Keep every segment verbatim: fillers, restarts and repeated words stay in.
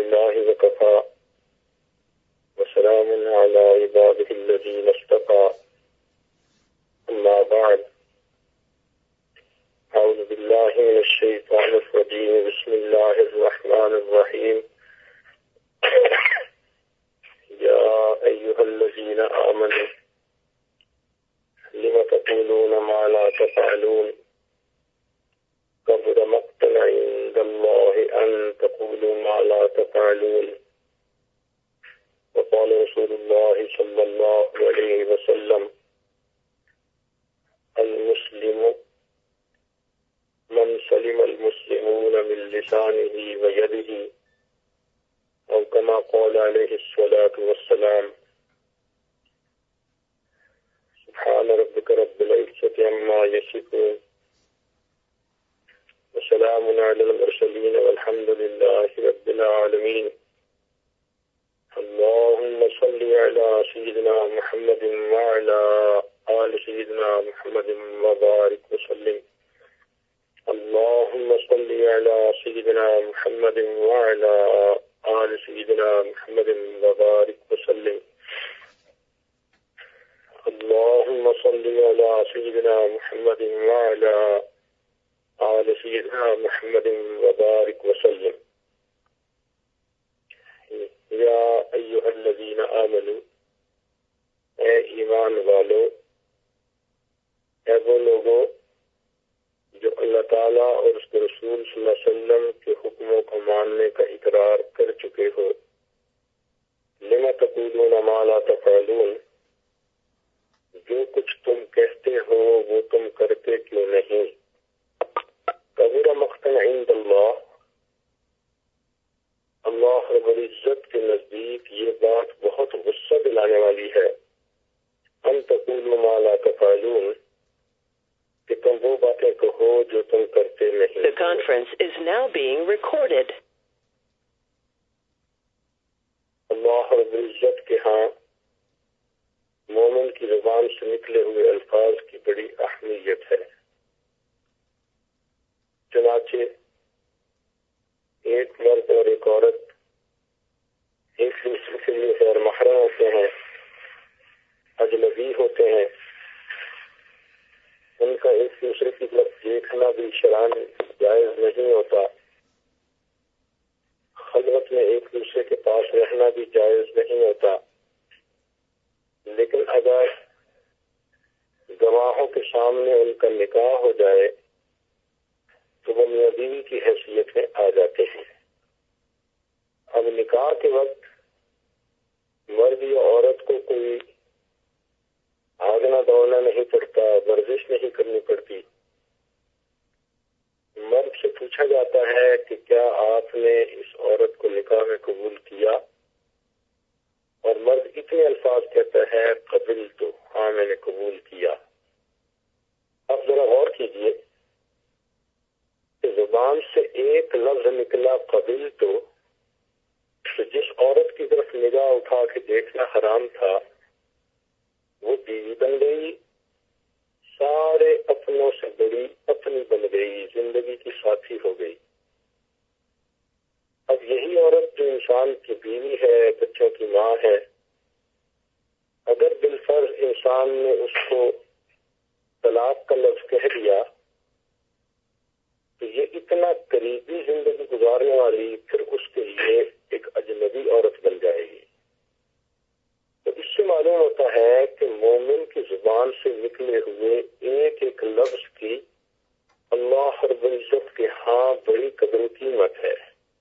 لله وكفى وسلام على عباده الذين اصطفى أما بعد أعوذ بالله من الشيطان الرجيم بسم الله الرحمن الرحيم يا أيها الذين آمنوا لم تقولون ما لا تفعلون كبر مقتا عند الله أن تقولوا ما لا تفعلون وقال رسول الله صلى الله عليه وسلم المسلم من سلم المسلمون من لسانه ويده أو كما قال عليه الصلاة والسلام سبحان ربك رب العزة عما يصفون وسلام على المرسلين والحمد لله رب العالمين اللهم صل على سيدنا محمد وعلى آل سيدنا محمد وبارك وسلم اللهم صل على سيدنا محمد وعلى آل سيدنا محمد وبارك وسلم اللهم صل على سيدنا محمد وعلى آل سيدنا محمد وبارك وسلم یا ایھا الذین آمنوا اے ایمان والو اے وہ لوگوں جو اللہ تعالیٰ اور اس کے رسول صلی اللہ علیہ وسلم کے حکموں کو ماننے کا اقرار کر چکے ہو لما تقولون ما لا تفعلون جو کچھ تم کہتے ہو وہ تم کرتے کیوں نہیں کبیر مقتا عند اللہ اللہ رب العزت کے نزدیک یہ بات بہت غصہ دلانے والی ہے ان تقولوا ما لا تفعلون کہ تم وہ باتیں کہو جو تم کرتے نہیں. The conference is now being recorded. اللہ رب العزت کے ہاں مومن کی زبان سے نکلے ہوئے الفاظ کی بڑی اہمیت ہے. چنانچہ ایک مرد اور ایک عورت ایک دوسرے کے لیے غیر محرم ہوتے ہیں، اجنبی ہوتے ہیں، ان کا ایک دوسرے کی طرف دیکھنا بھی شرعاً جائز نہیں ہوتا، خلوت میں ایک دوسرے کے پاس رہنا بھی جائز نہیں ہوتا، لیکن اگر گواہوں کے سامنے ان کا نکاح ہو جائے تو وہ میاں بیوی کی حیثیت میں آ جاتے ہیں. اب نکاح کے وقت مرد یا عورت کو کوئی بھاگنا دوڑنا نہیں پڑتا، ورزش نہیں کرنی پڑتی. مرد سے پوچھا جاتا ہے کہ کیا آپ نے اس عورت کو نکاح میں قبول کیا، اور مرد اتنے الفاظ کہتا ہے قبل تو، ہاں میں نے قبول کیا. اب ذرا غور کیجئے کہ زبان سے ایک لفظ نکلا قبل تو، جس عورت کی طرف نگاہ اٹھا کے دیکھنا حرام تھا وہ بیوی بن گئی، سارے اپنوں سے بڑی اپنی بن گئی، زندگی کی ساتھی ہو گئی. اب یہی عورت جو انسان کی بیوی ہے، بچوں کی ماں ہے، اگر بالفرض انسان نے اس کو طلاق کا لفظ کہہ دیا تو یہ اتنا قریبی زندگی گزارنے والی پھر اس کے لیے ایک اجنبی عورت بن جائے گی. تو اس سے معلوم ہوتا ہے کہ مومن کی زبان سے نکلے ہوئے ایک ایک لفظ کی اللہ رب العزت کے ہاں بڑی قدر و قیمت ہے.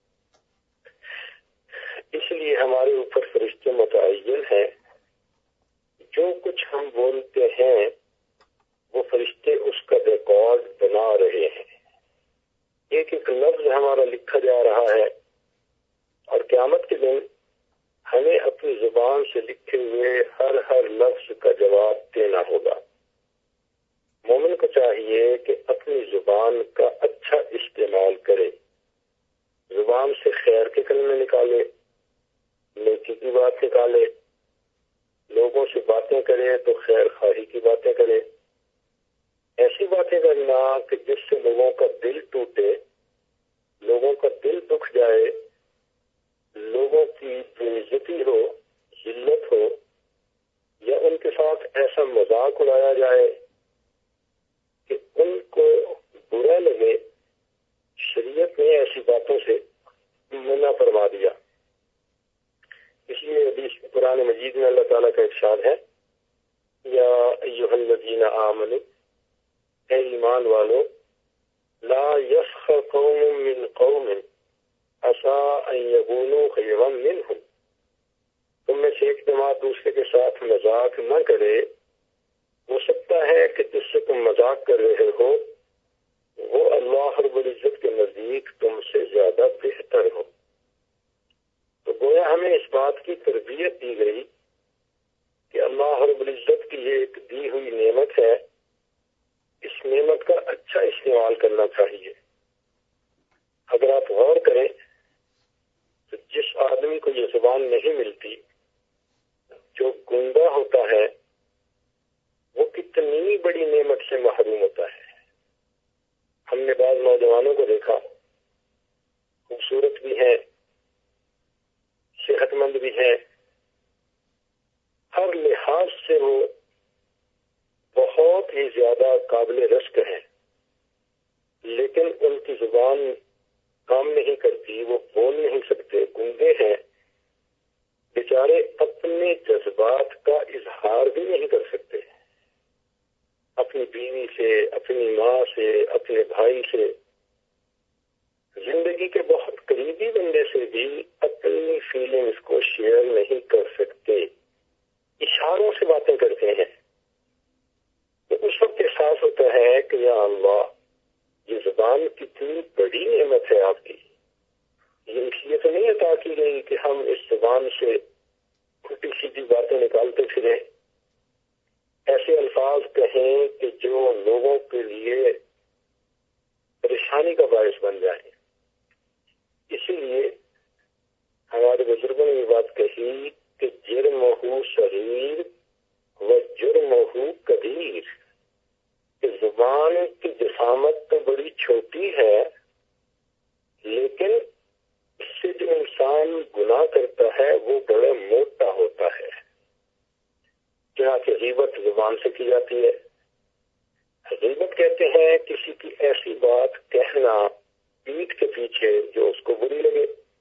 اس لیے ہمارے اوپر فرشتے متعین ہیں، جو کچھ ہم بولتے ہیں وہ فرشتے اس کا ریکارڈ بنا رہے ہیں، ایک ایک لفظ ہمارا لکھا جا رہا ہے، اور قیامت کے دن ہمیں اپنی زبان سے لکھے ہوئے ہر ہر لفظ کا جواب دینا ہوگا. مومن کو چاہیے کہ اپنی زبان کا اچھا استعمال کرے، زبان سے خیر کے کلمے نکالے، نیکی کی بات نکالے، لوگوں سے باتیں کرے تو خیر خواہی کی باتیں کرے، ایسی باتیں کرنا کہ جس سے لوگوں کا دل ٹوٹے، لوگوں کا دل دکھ جائے، مذاق اڑایا جائے کہ ان کو برا لگے، شریعت نے ایسی باتوں سے منع فرما دیا. اس لیے حدیث قرآن مجید میں اللہ تعالیٰ کا ارشاد ہے، یا ایھا الذین آمنوا، اے ایمان والو، لا یسخر قوم من قوم عسیٰ ان یکونوا خیرا منہم، تم میں سے ایک جماعت دوسرے کے ساتھ مذاق نہ کرے، ہو سکتا ہے کہ جس سے تم مذاق کر رہے ہو وہ اللہ رب العزت کے نزدیک تم سے زیادہ بہتر ہو. تو گویا ہمیں اس بات کی تربیت دی گئی کہ اللہ رب العزت کی یہ ایک دی ہوئی نعمت ہے، اس نعمت کا اچھا استعمال کرنا چاہیے. اگر آپ غور کریں تو جس آدمی کو یہ زبان نہیں ملتی، جو گنگا ہوتا ہے، وہ کتنی بڑی نعمت سے محروم ہوتا ہے. ہم نے بعض نوجوانوں کو دیکھا، خوبصورت بھی ہیں، صحت مند بھی ہیں، ہر لحاظ سے وہ بہت ہی زیادہ قابل رشک ہیں، لیکن ان کی زبان کام نہیں کرتی، وہ بول نہیں سکتے، گونگے ہیں، بیچارے اپنے جذبات کا اظہار بھی نہیں کر سکتے. اپنی بیوی سے، اپنی ماں سے، اپنے بھائی سے، زندگی کے بہت قریبی بندے سے بھی اپنی فیلنگز کو شیئر نہیں کر سکتے، اشاروں سے باتیں کرتے ہیں. تو اس وقت احساس ہوتا ہے کہ یا اللہ، یہ زبان کتنی بڑی نعمت ہے آپ کی. یہ اس لیے تو نہیں عطا کی گئی کہ ہم اس زبان سے کھٹی سیدھی باتیں نکالتے پھریں، ایسے الفاظ کہیں کہ جو لوگوں کے لیے پریشانی کا باعث بن جائیں. اسی لیے ہمارے بزرگوں نے یہ بات کہی کہ جرمہ صغیر و جرمہ کبیر، کہ زبان کی جسامت تو بڑی چھوٹی ہے، لیکن اس سے جو انسان گناہ کرتا ہے وہ بڑا موٹا ہوتا ہے. چنانچہ غیبت زبان سے کی جاتی ہے. غیبت کہتے ہیں کسی کی ایسی بات کہنا پیٹھ کے پیچھے جو اس کو بری لگے.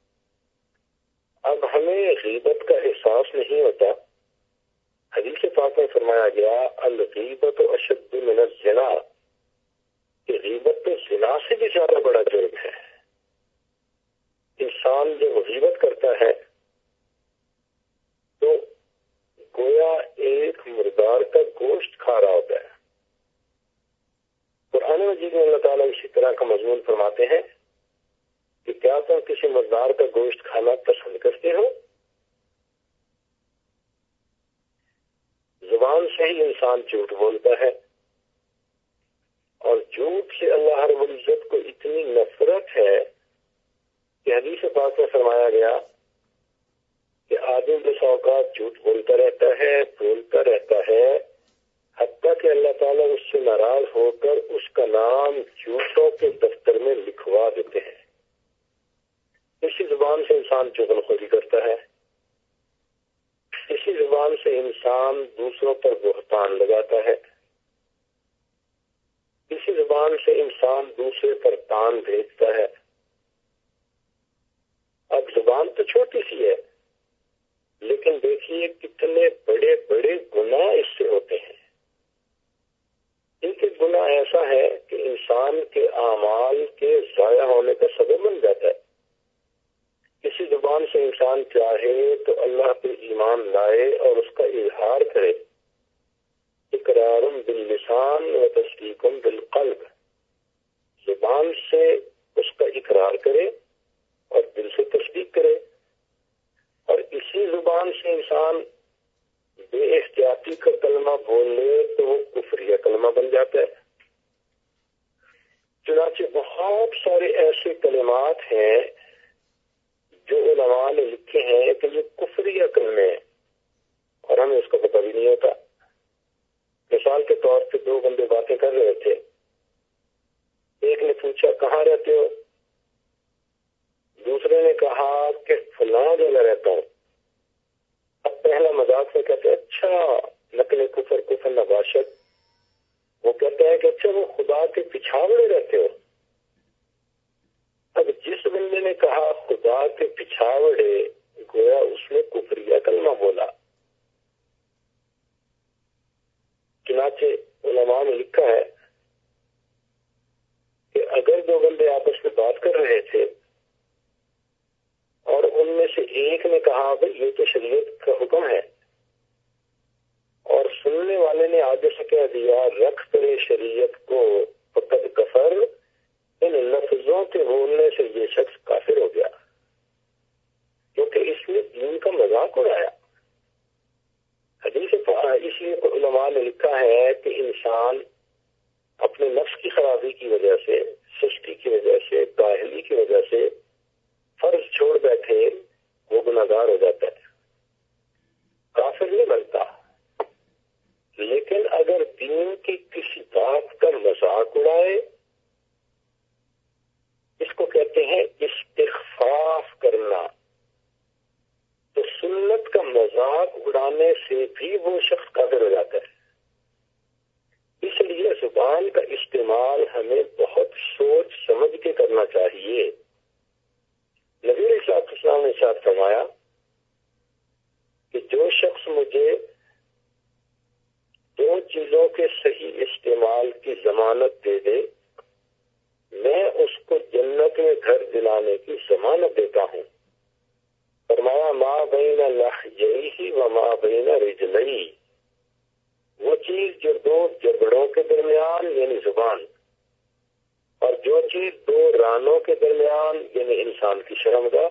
اب ہمیں غیبت کا احساس نہیں ہوتا. حدیث پاک میں فرمایا گیا، الغیبت اشد من الزنا، کہ غیبت تو زنا سے بھی زیادہ بڑا جرم ہے. انسان جب غیبت کرتا ہے تو گویا ایک مردار کا گوشت کھا رہا ہوتا ہے. قرآن مجید میں اللہ تعالیٰ اسی طرح کا مضمون فرماتے ہیں کہ کیا تم کسی مردار کا گوشت کھانا پسند کرتے ہو؟ زبان سے ہی انسان جھوٹ بولتا ہے، اور جھوٹ سے اللہ رب العزت کو اتنی نفرت ہے کہ حدیث پاک میں فرمایا گیا کہ آدمی بس اوقات جھوٹ بولتا رہتا ہے، بولتا رہتا ہے، حتیٰ کہ اللہ تعالیٰ اس سے ناراض ہو کر اس کا نام جھوٹوں کے دفتر میں لکھوا دیتے ہیں. اسی زبان سے انسان چغل خوری کرتا ہے، اسی زبان سے انسان دوسروں پر بہتان لگاتا ہے، اسی زبان سے انسان دوسرے پر تان بھیجتا ہے. اب زبان تو چھوٹی سی ہے، لیکن دیکھیے کتنے بڑے بڑے گناہ اس سے ہوتے ہیں. ایک ایک گناہ ایسا ہے کہ انسان کے اعمال کے ضائع ہونے کا سبب بن جاتا ہے. کسی زبان سے انسان چاہے تو اللہ پہ ایمان لائے اور اس کا اظہار کرے، اقرار باللسان و تصدیق بالقلب، زبان سے اس کا اقرار کرے اور دل سے تصدیق کرے. اور اسی زبان سے انسان بے احتیاطی کا کلمہ بول لے تو وہ کفریہ کلمہ بن جاتا ہے. چنانچہ بہت سارے ایسے کلمات ہیں جو علماء نے لکھے ہیں کہ یہ کفریہ کلمے ہیں اور ہمیں اس کا پتہ بھی نہیں ہوتا. مثال کے طور پہ دو بندے باتیں کر رہے تھے، ایک نے پوچھا کہاں رہتے ہو، دوسرے نے کہا کہ فلاں جگہ رہتا ہوں. اب پہلا مذاق میں کہتے اچھا نقل کفر کفر نباشد، وہ کہتا ہے کہ اچھا وہ خدا کے پچھاوڑے رہتے ہو. اب جس بندے نے کہا خدا کے پچھاوڑے، گویا اس نے کفریہ کلمہ بولا. چنانچہ علماء نے لکھا ہے کہ اگر دو بندے آپس میں بات کر رہے تھے اور ان میں سے ایک نے کہا بھائی یہ تو شریعت کا حکم ہے، اور سننے والے نے آگے سے کہہ دیا رکھ کرے شریعت کو فقد کفر، ان لفظوں کے بولنے سے یہ شخص کافر ہو گیا، کیونکہ اس نے دین کا مذاق اڑایا. حدیث اس لیے علماء نے لکھا ہے کہ انسان اپنے نفس کی خرابی کی وجہ سے، سستی کی وجہ سے، کاہلی کی وجہ سے فرض چھوڑ بیٹھے وہ گناہگار ہو جاتا ہے، کافر نہیں بنتا. لیکن اگر دین کی کسی بات کا مذاق اڑائے، اس کو کہتے ہیں استخفاف کرنا، تو سنت کا مذاق اڑانے سے بھی وہ شخص کافر ہو جاتا ہے. اس لیے زبان کا استعمال ہمیں بہت سوچ سمجھ کے کرنا چاہیے. نبی علیہ السلام نے ارشاد فرمایا کہ جو شخص مجھے دو چیزوں کے صحیح استعمال کی ضمانت دے دے، میں اس کو جنت میں گھر دلانے کی ضمانت دیتا ہوں. فرمایا ما بین لحییہ و ما بین رجلیہ، وہ چیز جو دو جبڑوں کے درمیان یعنی زبان، اور جو چیز دو رانوں کے درمیان یعنی انسان کی شرمگاہ.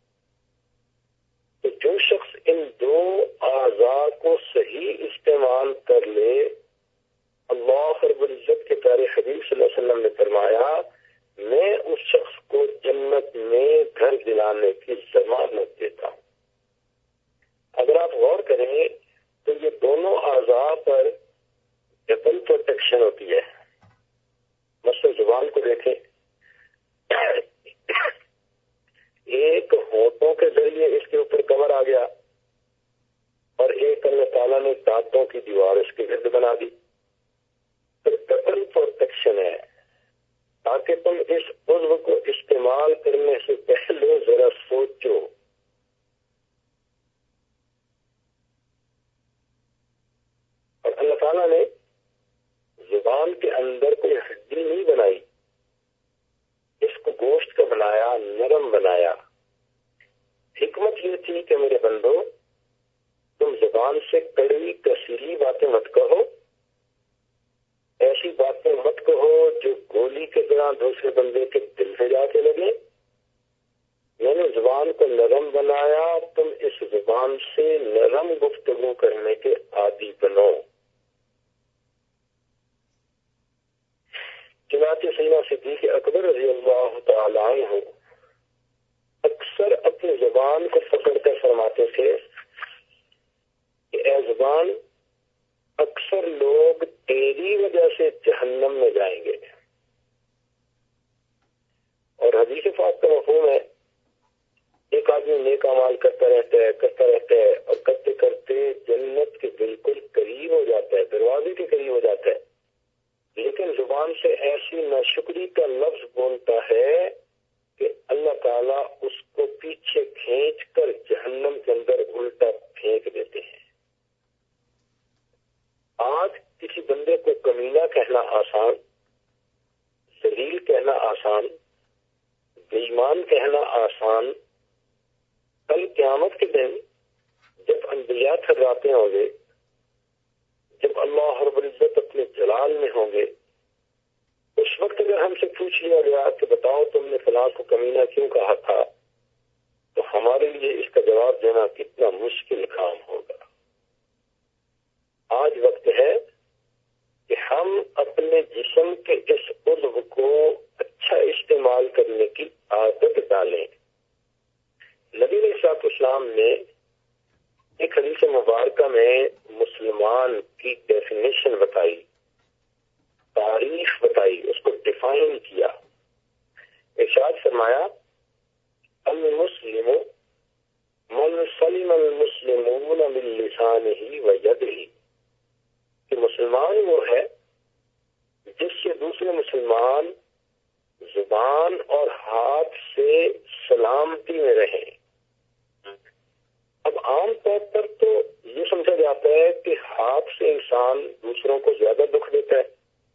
تو جو شخص ان دو اعضاء کو صحیح استعمال کر لے، اللہ رب العزت کے پیارے حبیب صلی اللہ علیہ وسلم نے فرمایا میں اس شخص کو جنت میں گھر دلانے کی ضمانت دیتا ہوں. اگر آپ غور کریں تو یہ دونوں اعضاء پر ڈبل پروٹیکشن ہوتی ہے. مثلا زبان کو دیکھیں، ایک ہونٹوں کے ذریعے اس کے اوپر کور آ گیا اور ایک اللہ تعالیٰ نے دانتوں کی دیوار اس کے گرد بنا دی. تو ڈبل پروٹیکشن ہے تاکہ تم اس عضو کو استعمال کرنے سے پہلے ذرا سوچو. اور اللہ تعالیٰ نے زبان کے اندر کوئی ہڈی نہیں بنائی، اس کو گوشت کا بنایا، نرم بنایا. حکمت یہ تھی کہ میرے بندو تم زبان سے کڑوی کسیلی باتیں مت کہو، ایسی باتیں مت کہو جو گولی کے طرح دوسرے بندے کے دل سے جا کے لگے. میں نے زبان کو نرم بنایا، تم اس زبان سے نرم گفتگو کرنے کے عادی بنو. چنانچہ سیدنا صدیق اکبر رضی اللہ تعالیٰ عنہ اکثر اپنی زبان کو پکڑ کر فرماتے تھے کہ اے زبان، اکثر لوگ تیری وجہ سے جہنم میں جائیں گے. اور حدیث پاک کا مفہوم ہے ایک آدمی نیک اعمال کرتا رہتا ہے کرتا رہتا ہے اور کرتے کرتے جنت کے بالکل قریب ہو جاتا ہے، دروازے کے قریب ہو جاتا ہے، لیکن زبان سے ایسی ناشکری کا لفظ بولتا ہے کہ اللہ تعالیٰ اس کو پیچھے کھینچ کر جہنم کے اندر الٹا پھینک دیتے ہیں. آج کسی بندے کو کمینہ کہنا آسان، ذلیل کہنا آسان، بے ایمان کہنا آسان. کل قیامت کے دن جب انبیاء تھراتے ہوں گے، جب اللہ رب العزت اپنے جلال میں ہوں گے، اس وقت اگر ہم سے پوچھ لیا گیا کہ بتاؤ تم نے فلاں کو کمینہ کیوں کہا تھا، تو ہمارے لیے اس کا جواب دینا کتنا مشکل کام ہوگا. آج وقت ہے کہ ہم اپنے جسم کے اس عضو کو اچھا استعمال کرنے کی عادت ڈالیں. نبی علیہ الصلوۃ والسلام نے ایک حدیث مبارکہ میں مسلمان کی ڈیفینیشن بتائی، تعریف بتائی، اس کو ڈیفائن کیا. ارشاد فرمایا المسلم من سلم المسلمون من لسانه و یده کہ مسلمان وہ ہے جس سے دوسرے مسلمان زبان اور ہاتھ سے سلامتی میں رہیں۔ اب عام طور پر تو یہ سمجھا جاتا ہے کہ ہاتھ سے انسان دوسروں کو زیادہ دکھ دیتا ہے۔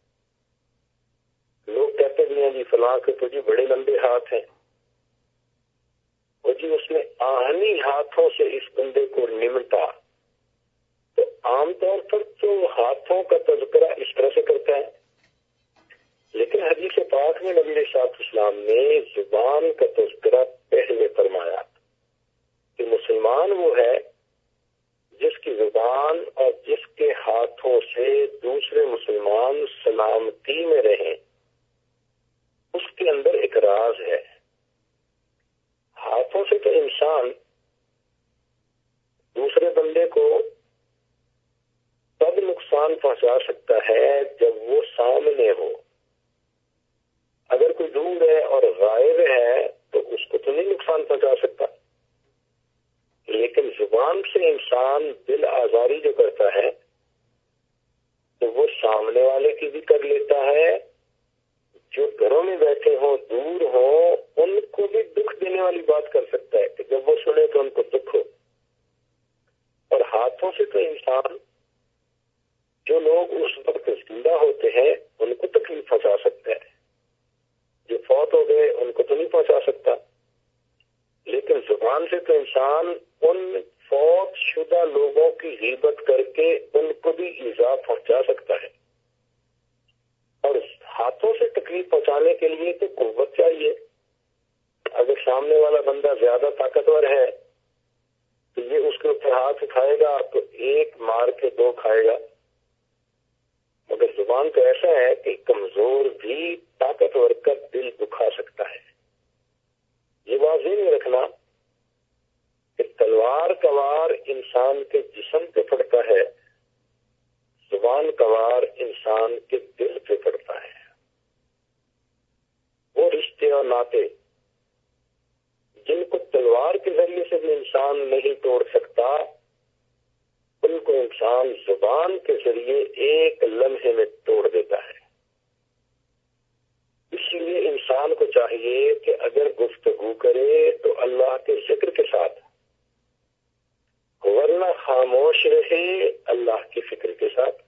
لوگ کہتے بھی ہیں جی فلاں کے تو جی بڑے لمبے ہاتھ ہیں، اور جی اس نے آہنی ہاتھوں سے اس بندے کو نمٹا۔ تو عام طور پر تو ہاتھوں کا تذکرہ اس طرح سے کرتا ہے، لیکن حدیث پاک میں نبی علیہ السلام نے زبان کا تذکرہ پہلے فرمایا کہ مسلمان وہ ہے جس کی زبان اور جس کے ہاتھوں سے دوسرے مسلمان سلامتی میں رہیں، اس کے اندر ایک راز ہے۔ ہاتھوں سے تو انسان دوسرے بندے کو تب نقصان پہنچا سکتا ہے جب وہ سامنے ہو۔ اگر کوئی دور ہے اور غائب ہے تو اس کو تو نہیں نقصان پہنچا سکتا، لیکن زبان سے انسان دل آزاری جو کرتا ہے تو وہ سامنے والے کی بھی کر لیتا ہے، جو گھروں میں بیٹھے ہوں دور ہوں ان کو بھی دکھ دینے والی بات کر سکتا ہے کہ جب وہ سنے تو ان کو دکھ ہو۔ اور ہاتھوں سے تو انسان جو لوگ اس وقت زندہ ہوتے ہیں ان کو تکلیف پہنچا سکتا ہے، جو فوت ہو گئے ان کو تو نہیں پہنچا سکتا، لیکن زبان سے تو انسان ان فوت شدہ لوگوں کی غیبت کر کے ان کو بھی ایذا پہنچا سکتا ہے۔ اور ہاتھوں سے تکلیف پہنچانے کے لیے تو قوت چاہیے۔ اگر سامنے والا بندہ زیادہ طاقتور ہے تو یہ اس کے اوپر ہاتھ اٹھائے گا تو ایک مار کے دو کھائے گا، مگر زبان تو ایسا ہے کہ کمزور بھی طاقتور کا دل دکھا سکتا ہے۔ یہ بات ذہن میں رکھنا کہ تلوار کا وار انسان کے جسم پہ پڑتا ہے، زبان کا وار انسان کے دل پہ پڑتا ہے۔ وہ رشتے اور ناطے جن کو تلوار کے ذریعے سے بھی انسان نہیں توڑ سکتا، ان کو انسان زبان کے ذریعے ایک لمحے میں توڑ دیتا ہے۔ اسی لیے انسان کو چاہیے کہ اگر گفتگو کرے تو اللہ کے ذکر کے ساتھ، ورنہ خاموش رہے اللہ کی فکر کے ساتھ۔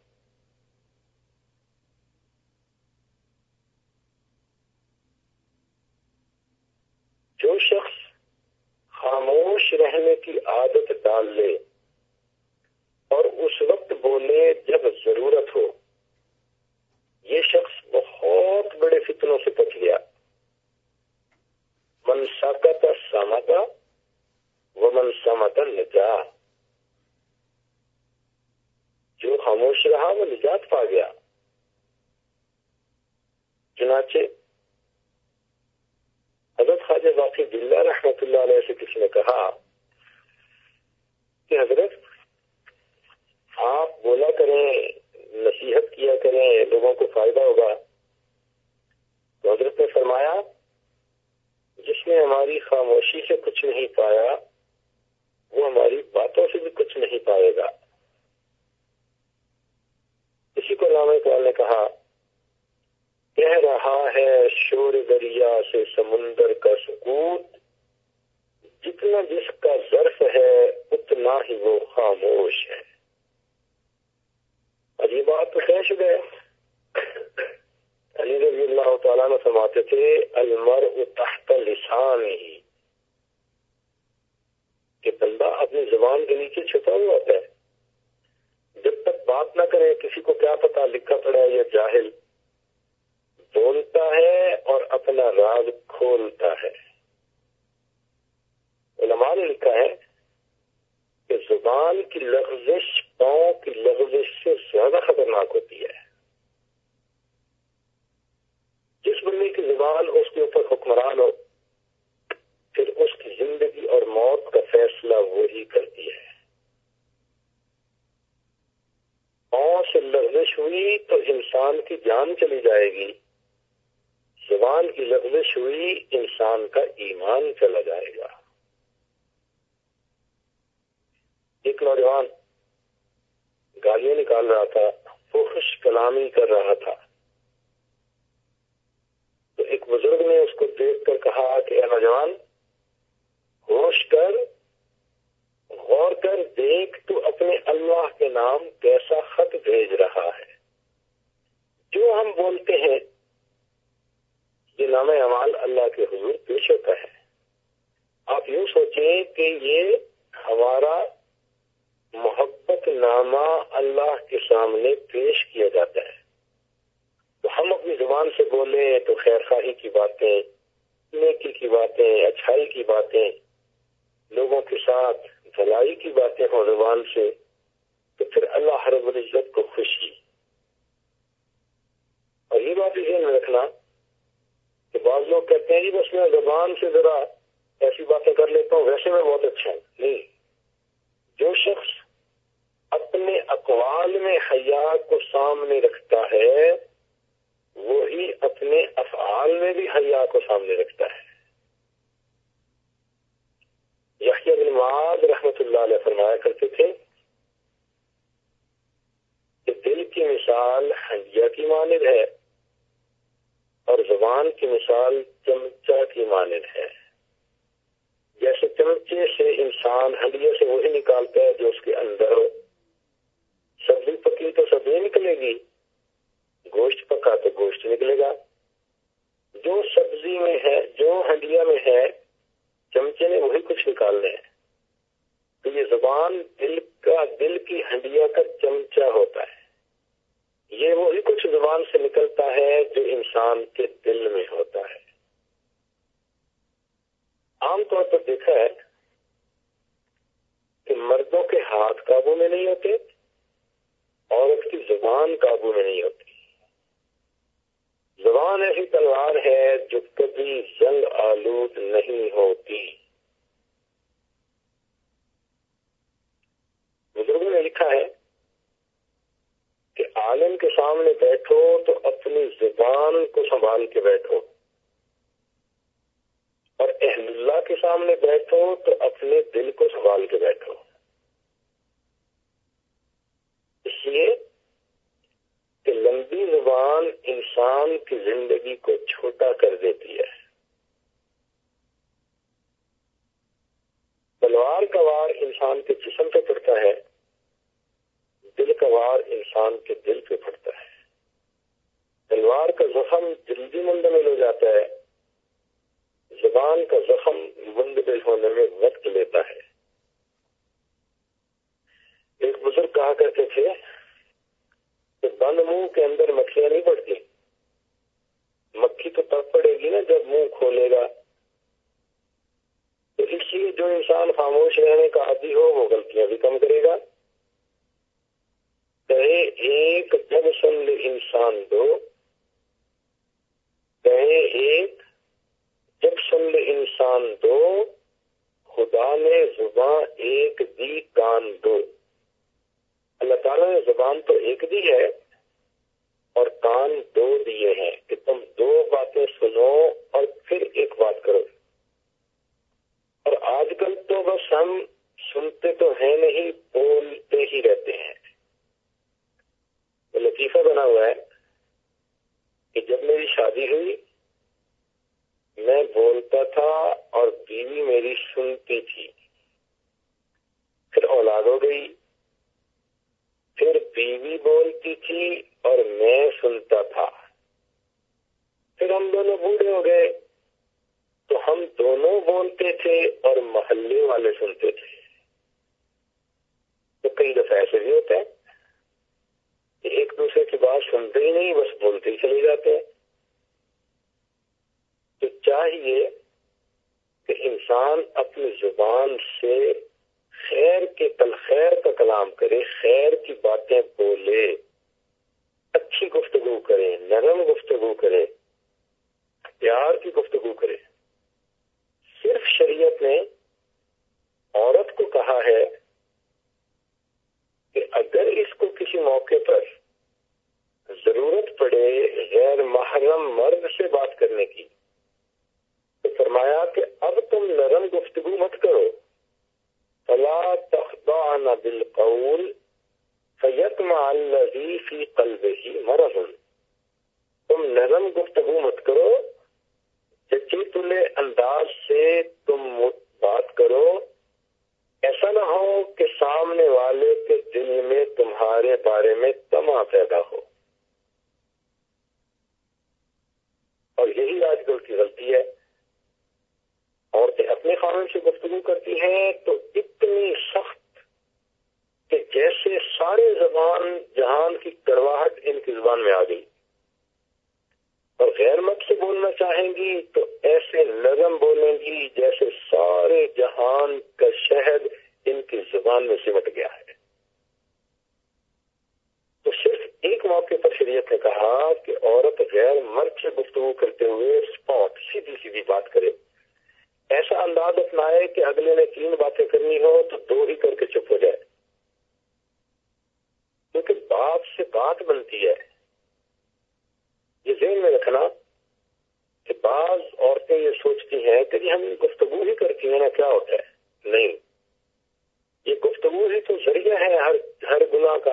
جو شخص خاموش رہنے کی عادت ڈال لے اور اس وقت بولے جب ضرورت ہو، یہ شخص بہت بڑے فتنوں سے بچ گیا۔ من سکت سمت ومن سمت نجا، جو خاموش رہا وہ نجات پا گیا۔ چنانچہ حضرت خواجہ باقی باللہ رحمۃ اللہ علیہ سے کسی نے کہا کہ حضرت آپ بولا کریں، نصیحت کیا کریں، لوگوں کو فائدہ ہوگا۔ تو حضرت نے فرمایا جس نے ہماری خاموشی سے کچھ نہیں پایا وہ ہماری باتوں سے بھی کچھ نہیں پائے گا۔ اسی کو علامہ اقبال نے کہا، کہہ رہا ہے شور دریا سے سمندر کا سکوت، جتنا جس کا ظرف ہے اتنا ہی وہ خاموش ہے۔ اور یہ بات تو خیر شدہ ہے۔ علی رضی اللہ تعالیٰ نے فرماتے تھے المرء تحت لسانہ، کہ بندہ اپنی زبان کے نیچے چھپا ہوا ہوتا ہے۔ جب تک بات نہ کرے کسی کو کیا پتا لکھا پڑا ہے یا جاہل، بولتا ہے اور اپنا راز کھولتا ہے۔ علماء نے لکھا ہے کہ زبان کی لغزش پاؤں کی لغزش سے زیادہ خطرناک ہوتی ہے۔ جس بندے کی زبان اس کے اوپر حکمران ہو، پھر اس کی زندگی اور موت کا فیصلہ وہی کرتی ہے۔ پاؤں سے لغزش ہوئی تو انسان کی جان چلی جائے گی، زبان کی لغزش ہوئی انسان کا ایمان چلا جائے گا۔ ایک نوجوان گالیاں نکال رہا تھا فحش کلامی کر رہا تھا. تو ایک بزرگ نے اس کو دیکھ کر کہا کہ اے نوجوان، ہوش کر، غور کر، دیکھ تو اپنے اللہ کے نام کیسا خط بھیج رہا ہے. جو ہم بولتے ہیں یہ نام اعمال اللہ کے حضور پیش ہوتا ہے. آپ یوں سوچیں کہ یہ ہمارا محبت نامہ اللہ کے سامنے پیش کیا جاتا ہے. تو ہم اپنی زبان سے بولیں تو خیر خواہی کی باتیں، نیکی کی باتیں، اچھائی کی باتیں، لوگوں کے ساتھ بھلائی کی باتیں ہوں زبان سے، تو پھر اللہ رب العزت کو خوشی. اور یہ بات ذہن میں رکھنا کہ بعض لوگ کہتے ہیں جی بس میں زبان سے ذرا ایسی باتیں کر لیتا ہوں، ویسے میں بہت اچھا ہوں. نہیں، جو شخص اپنے اقوال میں حیا کو سامنے رکھتا ہے وہی اپنے افعال میں بھی حیا کو سامنے رکھتا ہے. یحییٰ بن معاذ رحمۃ اللہ علیہ فرمایا کرتے تھے کہ دل کی مثال ہنڈیا کی مانند ہے اور زبان کی مثال چمچہ کی مانند ہے. جیسے چمچے سے انسان ہنڈیا سے وہی نکالتا ہے جو اس کے اندر ہو. سبزی پکی تو سبزی نکلے گی، گوشت پکا تو گوشت نکلے گا. جو سبزی میں ہے، جو ہنڈیا میں ہے، چمچے نے وہی کچھ نکالنا ہے. تو یہ زبان دل کا، دل کی ہنڈیا کا چمچہ ہوتا ہے. یہ وہی کچھ زبان سے نکلتا ہے جو انسان کے دل میں ہوتا ہے. عام طور پر دیکھا ہے کہ مردوں کے ہاتھ قابو میں نہیں ہوتے، عورت کی زبان قابو میں نہیں ہوتی. زبان ایسی تلوار ہے جو کبھی زنگ آلود نہیں ہوتی. بزرگوں نے لکھا ہے کہ عالم کے سامنے بیٹھو تو اپنی زبان کو سنبھال کے بیٹھو، اور اہل اللہ کے سامنے بیٹھو تو اپنے دل کو سنبھال کے بیٹھو. اس لیے کہ لمبی زبان انسان کی زندگی کو چھوٹا کر دیتی ہے. تلوار کا وار انسان کے جسم پہ پڑتا ہے، دل کا وار انسان کے دل پہ پڑتا ہے. تلوار کا زخم جلدی منتقل ہو جاتا ہے، زبان کا زخم منتقل ہونے میں وقت لیتا ہے. ایک بزرگ کہا کرتے تھے کہ بند منہ کے اندر مکھیاں نہیں پڑتی. مکھی تو تب پڑے گی نا جب منہ کھولے گا. تو اس لیے جو انسان خاموش رہنے کا عادی ہو وہ غلطیاں بھی کم کرے گا. کہے ایک جب سن لے انسان دو، کہے ایک جب سن لے انسان دو، خدا نے زباں ایک دی کان دو. اللہ تعالیٰ نے زبان تو ایک دی ہے اور کان دو دیے ہیں کہ تم دو باتیں سنو اور پھر ایک بات کرو. اور آج کل تو بس ہم سنتے تو ہیں نہیں، بولتے ہی رہتے ہیں. تو لطیفہ بنا ہوا ہے کہ جب میری شادی ہوئی میں بولتا تھا اور بیوی میری سنتی تھی. پھر اولاد ہو گئی، پھر بیوی بولتی تھی اور میں سنتا تھا. پھر ہم دونوں بوڑھے ہو گئے تو ہم دونوں بولتے تھے اور محلے والے سنتے تھے. تو کئی دفعہ ایسے بھی ہوتا ہے کہ ایک دوسرے کی بات سنتے ہی نہیں، بس بولتے ہی چلے جاتے ہیں. تو چاہیے کہ انسان اپنی زبان سے خیر کے کل خیر کا کلام کرے، خیر کی باتیں بولے، اچھی گفتگو کرے، نرم گفتگو کرے، پیار کی گفتگو کرے. صرف شریعت نے عورت کو کہا ہے کہ اگر اس کو کسی موقع پر ضرورت پڑے غیر محرم مرد سے بات کرنے کی تو فرمایا کہ اب تم نرم گفتگو مت کرو، فلا تخضعن بالقول فیطمع مع الذی فی قلبہ مرض، تم نرم گفتگو مت کرو، چچے تلے انداز سے تم بات کرو، ایسا نہ ہو کہ سامنے والے کے دل میں تمہارے بارے میں طمع پیدا ہو۔ اور یہی آج کل کی غلطی ہے، عورتیں اپنے خاوند سے گفتگو کرتی ہیں تو اتنی سخت کہ جیسے سارے زبان جہان کی کڑواہٹ ان کی زبان میں آ گئی، اور غیر مرد سے بولنا چاہیں گی تو ایسے نرم بولیں گی جیسے سارے جہان کا شہد ان کی زبان میں سمٹ گیا ہے۔ تو صرف ایک موقع پر شریعت نے کہا کہ عورت غیر مرد سے گفتگو کرتے ہوئے اسپاٹ سیدھی سیدھی بات کرے، ایسا انداز اپنائے کہ اگلے نے تین باتیں کرنی ہو تو دو ہی کر کے چپ ہو جائے، کیونکہ بات سے بات بنتی ہے۔ یہ ذہن میں رکھنا کہ بعض عورتیں یہ سوچتی ہیں کہ جی ہم گفتگو ہی کرتی ہیں نا، کیا ہوتا ہے؟ نہیں، یہ گفتگو ہی تو ذریعہ ہے ہر ہر گناہ کا۔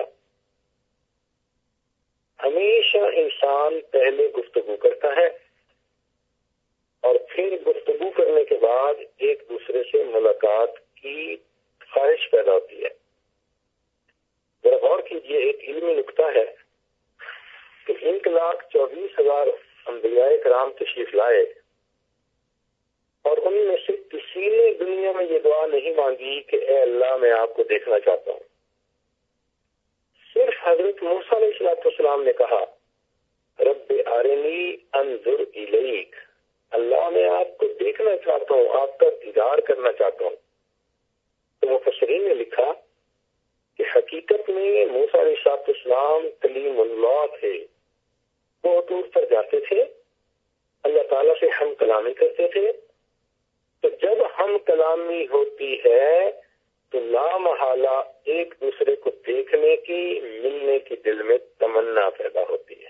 ہمیشہ انسان پہلے گفتگو کرتا ہے اور پھر گفتگو کرنے کے بعد ایک دوسرے سے ملاقات کی خواہش پیدا ہوتی ہے۔ ذرا غور کیجیے، ایک علمی نکتہ ہے کہ ایک لاکھ چوبیس ہزار انبیاء کرام تشریف لائے اور ان میں سے کسی نے دنیا میں یہ دعا نہیں مانگی کہ اے اللہ میں آپ کو دیکھنا چاہتا ہوں۔ صرف حضرت موسیٰ علیہ السلام نے کہا رب ارنی انظر الیک، اللہ میں آپ کو دیکھنا چاہتا ہوں، آپ کا دیدار کرنا چاہتا ہوں۔ تو مفسرین نے لکھا کہ حقیقت میں موسیٰ علیہ السلام کلیم اللہ تھے، وہ دور پر جاتے تھے، اللہ تعالیٰ سے ہم کلامی کرتے تھے، تو جب ہم کلامی ہوتی ہے تو لامحالہ ایک دوسرے کو دیکھنے کی، ملنے کی دل میں تمنا پیدا ہوتی ہے۔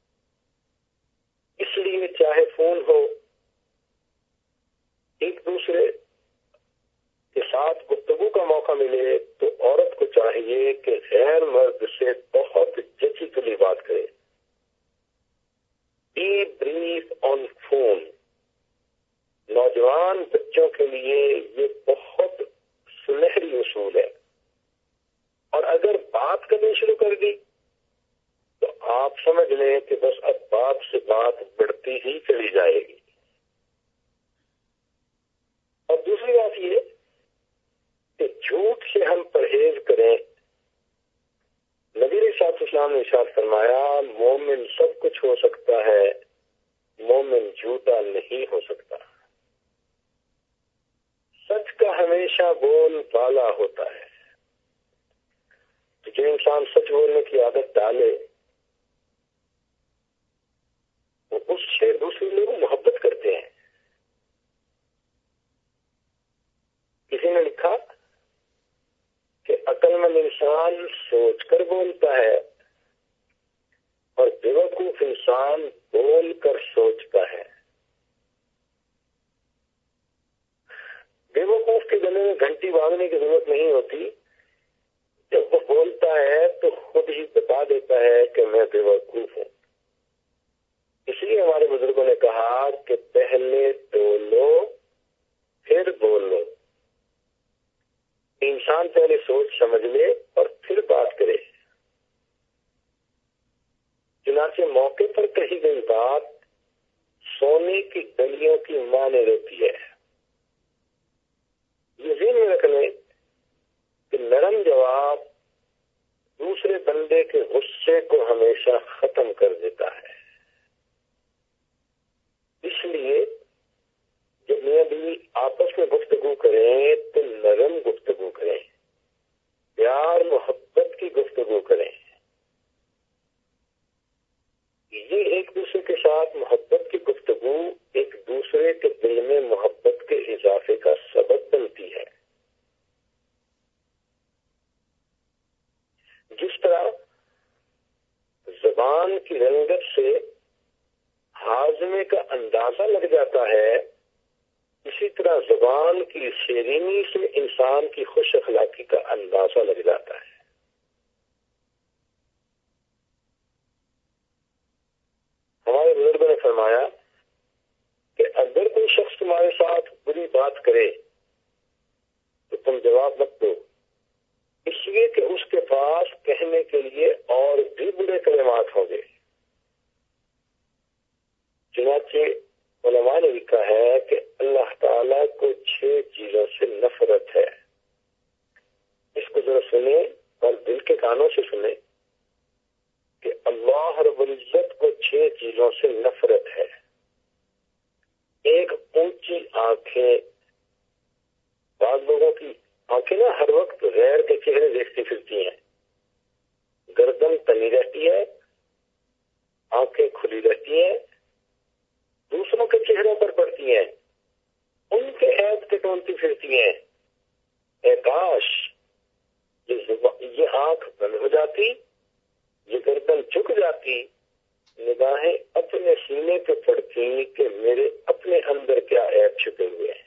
اس لیے چاہے فون ہو، ایک دوسرے کے ساتھ گفتگو کا موقع ملے تو عورت کو چاہیے کہ غیر مرد سے بہت جچی تلی بات کرے۔ بی بریف آن فون، نوجوان بچوں کے لیے یہ بہت سنہری اصول ہے، اور اگر بات کرنی شروع کر دی تو آپ سمجھ لیں کہ بس اب بات سے بات بڑھتی ہی چلی جائے گی۔ اور دوسری بات یہ کہ جھوٹ سے ہم پرہیز کریں۔ نبی علیہ الصلوۃ والسلام نے ارشاد فرمایا مومن سب کچھ ہو سکتا ہے، مومن جھوٹا نہیں ہو سکتا۔ سچ کا ہمیشہ بول بالا ہوتا ہے، تو جو انسان سچ بولنے کی عادت ڈالے وہ اس سے دوسرے لوگ محبت کرتے ہیں۔ کسی نے لکھا کہ عقل مند انسان سوچ کر بولتا ہے اور بیوقوف انسان بول کر سوچتا ہے۔ بیوقوف کے گلے میں گھنٹی باندھنے کی ضرورت نہیں ہوتی، جب وہ بولتا ہے تو خود ہی بتا دیتا ہے کہ میں بیوقوف ہوں۔ اس لیے ہمارے بزرگوں نے کہا کہ پہلے بولو پھر بولو۔ انسان پہلے سوچ سمجھ لے اور پھر بات کرے۔ چنانچہ موقع پر کہی گئی بات سونے کی ڈلیوں کی معنی رہتی ہے۔ یہ ذہن میں رکھ لیں کہ نرم جواب دوسرے بندے کے غصے کو ہمیشہ ختم کر دیتا ہے۔ اس لیے جب میاں بیوی آپس میں گفتگو کریں تو نرم گفتگو کریں، پیار محبت کی گفتگو کریں۔ یہ ایک دوسرے کے ساتھ محبت کی گفتگو ایک دوسرے کے دل میں محبت کے اضافے کا سبب بنتی ہے۔ جس طرح زبان کی رنگت سے ہاضمے کا اندازہ لگ جاتا ہے، اسی طرح زبان کی شیرینی سے انسان کی خوش اخلاقی کا اندازہ لگ جاتا ہے۔ بزرگوں نے فرمایا کہ اگر کوئی شخص تمہارے ساتھ بری بات کرے تو تم جواب مت دو، اس لیے کہ اس کے پاس کہنے کے لیے اور بھی برے کلمات ہوں گے۔ چنانچہ علماء نے لکھا ہے کہ اللہ تعالیٰ کو چھ چیزوں سے نفرت ہے۔ اس کو ذرا سنیں اور دل کے کانوں سے سنیں کہ اللہ رب العزت کو چھ چیزوں سے نفرت ہے۔ ایک اونچی آنکھیں، بعض لوگوں کی آنکھیں نا ہر وقت غیر کے چہرے دیکھتی پھرتی ہیں، گردن تنی رہتی ہے، آنکھیں کھلی رہتی ہیں، دوسروں کے چہروں پر پڑتی ہیں، ان کے عیب کے ڈھونڈتی پھرتی ہیں۔ اے کاش یہ آنکھ بند ہو جاتی، یہ گردن جھک جاتی، نگاہیں اپنے سینے پہ پڑتی کہ میرے اپنے اندر کیا عیب چھپے ہوئے ہیں۔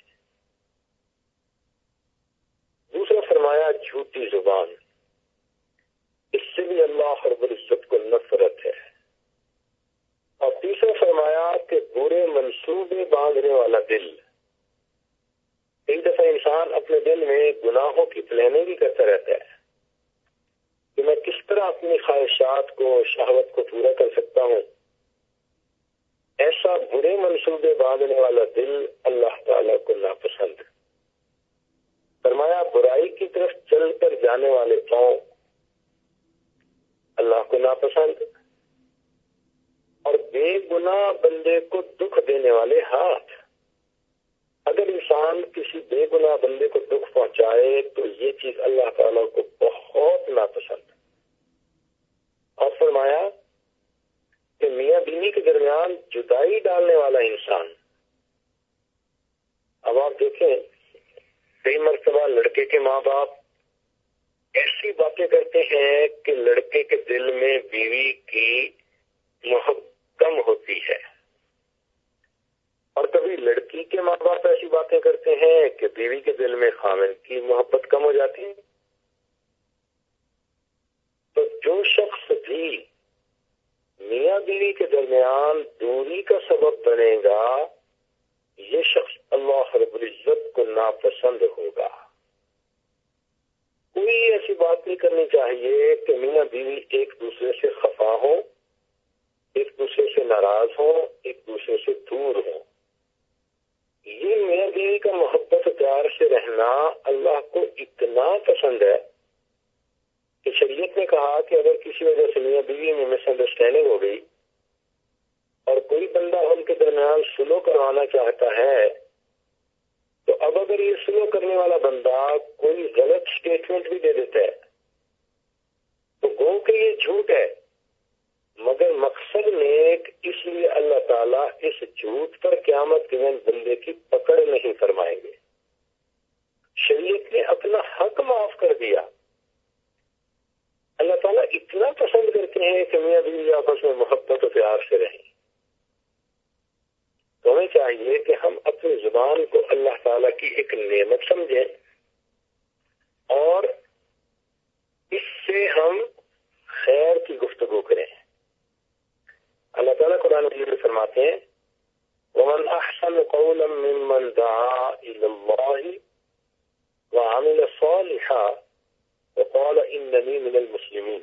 دوسرا فرمایا جھوٹی زبان، اس سے بھی اللہ رب العزت کو نفرت ہے۔ اور تیسرا فرمایا کہ برے منصوبے باندھنے والا دل۔ ایک دفعہ انسان اپنے دل میں گناہوں کی پلاننگ کرتا رہتا ہے کہ میں کس طرح اپنی خواہشات کو، شہوت کو پورا کر سکتا ہوں۔ ایسا برے منصوبے باندھنے والا دل اللہ تعالیٰ کو ناپسند۔ فرمایا برائی کی طرف چل کر جانے والے پاؤں اللہ کو ناپسند، اور بے گناہ بندے کو دکھ دینے والے ہاتھ۔ اگر انسان کسی بے گناہ بندے کو دکھ پہنچائے تو یہ چیز اللہ تعالیٰ کو بہت ناپسند۔ اور فرمایا کہ میاں بیوی کے درمیان جدائی ڈالنے والا انسان۔ اب آپ دیکھیں کئی مرتبہ لڑکے کے ماں باپ ایسی باتیں کرتے ہیں کہ لڑکے کے دل میں بیوی کی محبت کم ہوتی ہے، اور کبھی لڑکی کے ماں باپ ایسی باتیں کرتے ہیں کہ بیوی کے دل میں خاوند کی محبت کم ہو جاتی ہے۔ تو جو شخص بھی میاں بیوی کے درمیان دوری کا سبب بنے گا یہ شخص اللہ رب العزت کو ناپسند ہوگا۔ کوئی ایسی بات نہیں کرنی چاہیے کہ میاں بیوی ایک دوسرے سے خفا ہوں، ایک دوسرے سے ناراض ہوں، ایک دوسرے سے دور ہوں۔ یہ میاں بیوی کا محبت و پیار سے رہنا اللہ کو اتنا پسند ہے کہ شریعت نے کہا کہ اگر کسی وجہ سے میاں بیوی میں مس انڈرسٹینڈنگ ہو گئی اور کوئی بندہ ان کے درمیان سلو کروانا چاہتا ہے تو اب اگر یہ سلو کرنے والا بندہ کوئی غلط سٹیٹمنٹ بھی دے دیتا ہے تو گو کہ یہ جھوٹ ہے، مگر مقصد نیک، اس لیے اللہ تعالیٰ اس جھوٹ پر قیامت کے دن بندے کی پکڑ نہیں فرمائیں گے۔ شریعت نے اپنا حق معاف کر دیا۔ اللہ تعالیٰ اتنا پسند کرتے ہیں کہ میاں بیوی آپس میں محبت و پیار سے رہیں۔ تو ہمیں چاہیے کہ ہم اپنی زبان کو اللہ تعالیٰ کی ایک نعمت سمجھیں اور اس سے ہم خیر کی گفتگو کریں۔ اللہ تعالیٰ قرآن مجید میں فرماتے ہیں وَمَنْ أَحْسَنُ قَوْلًا مِّمَّنْ دَعَا إِلَى اللَّهِ وَعَمِلَ صَالِحًا وَقَالَ إِنَّنِي مِنَ الْمُسْلِمِينَ۔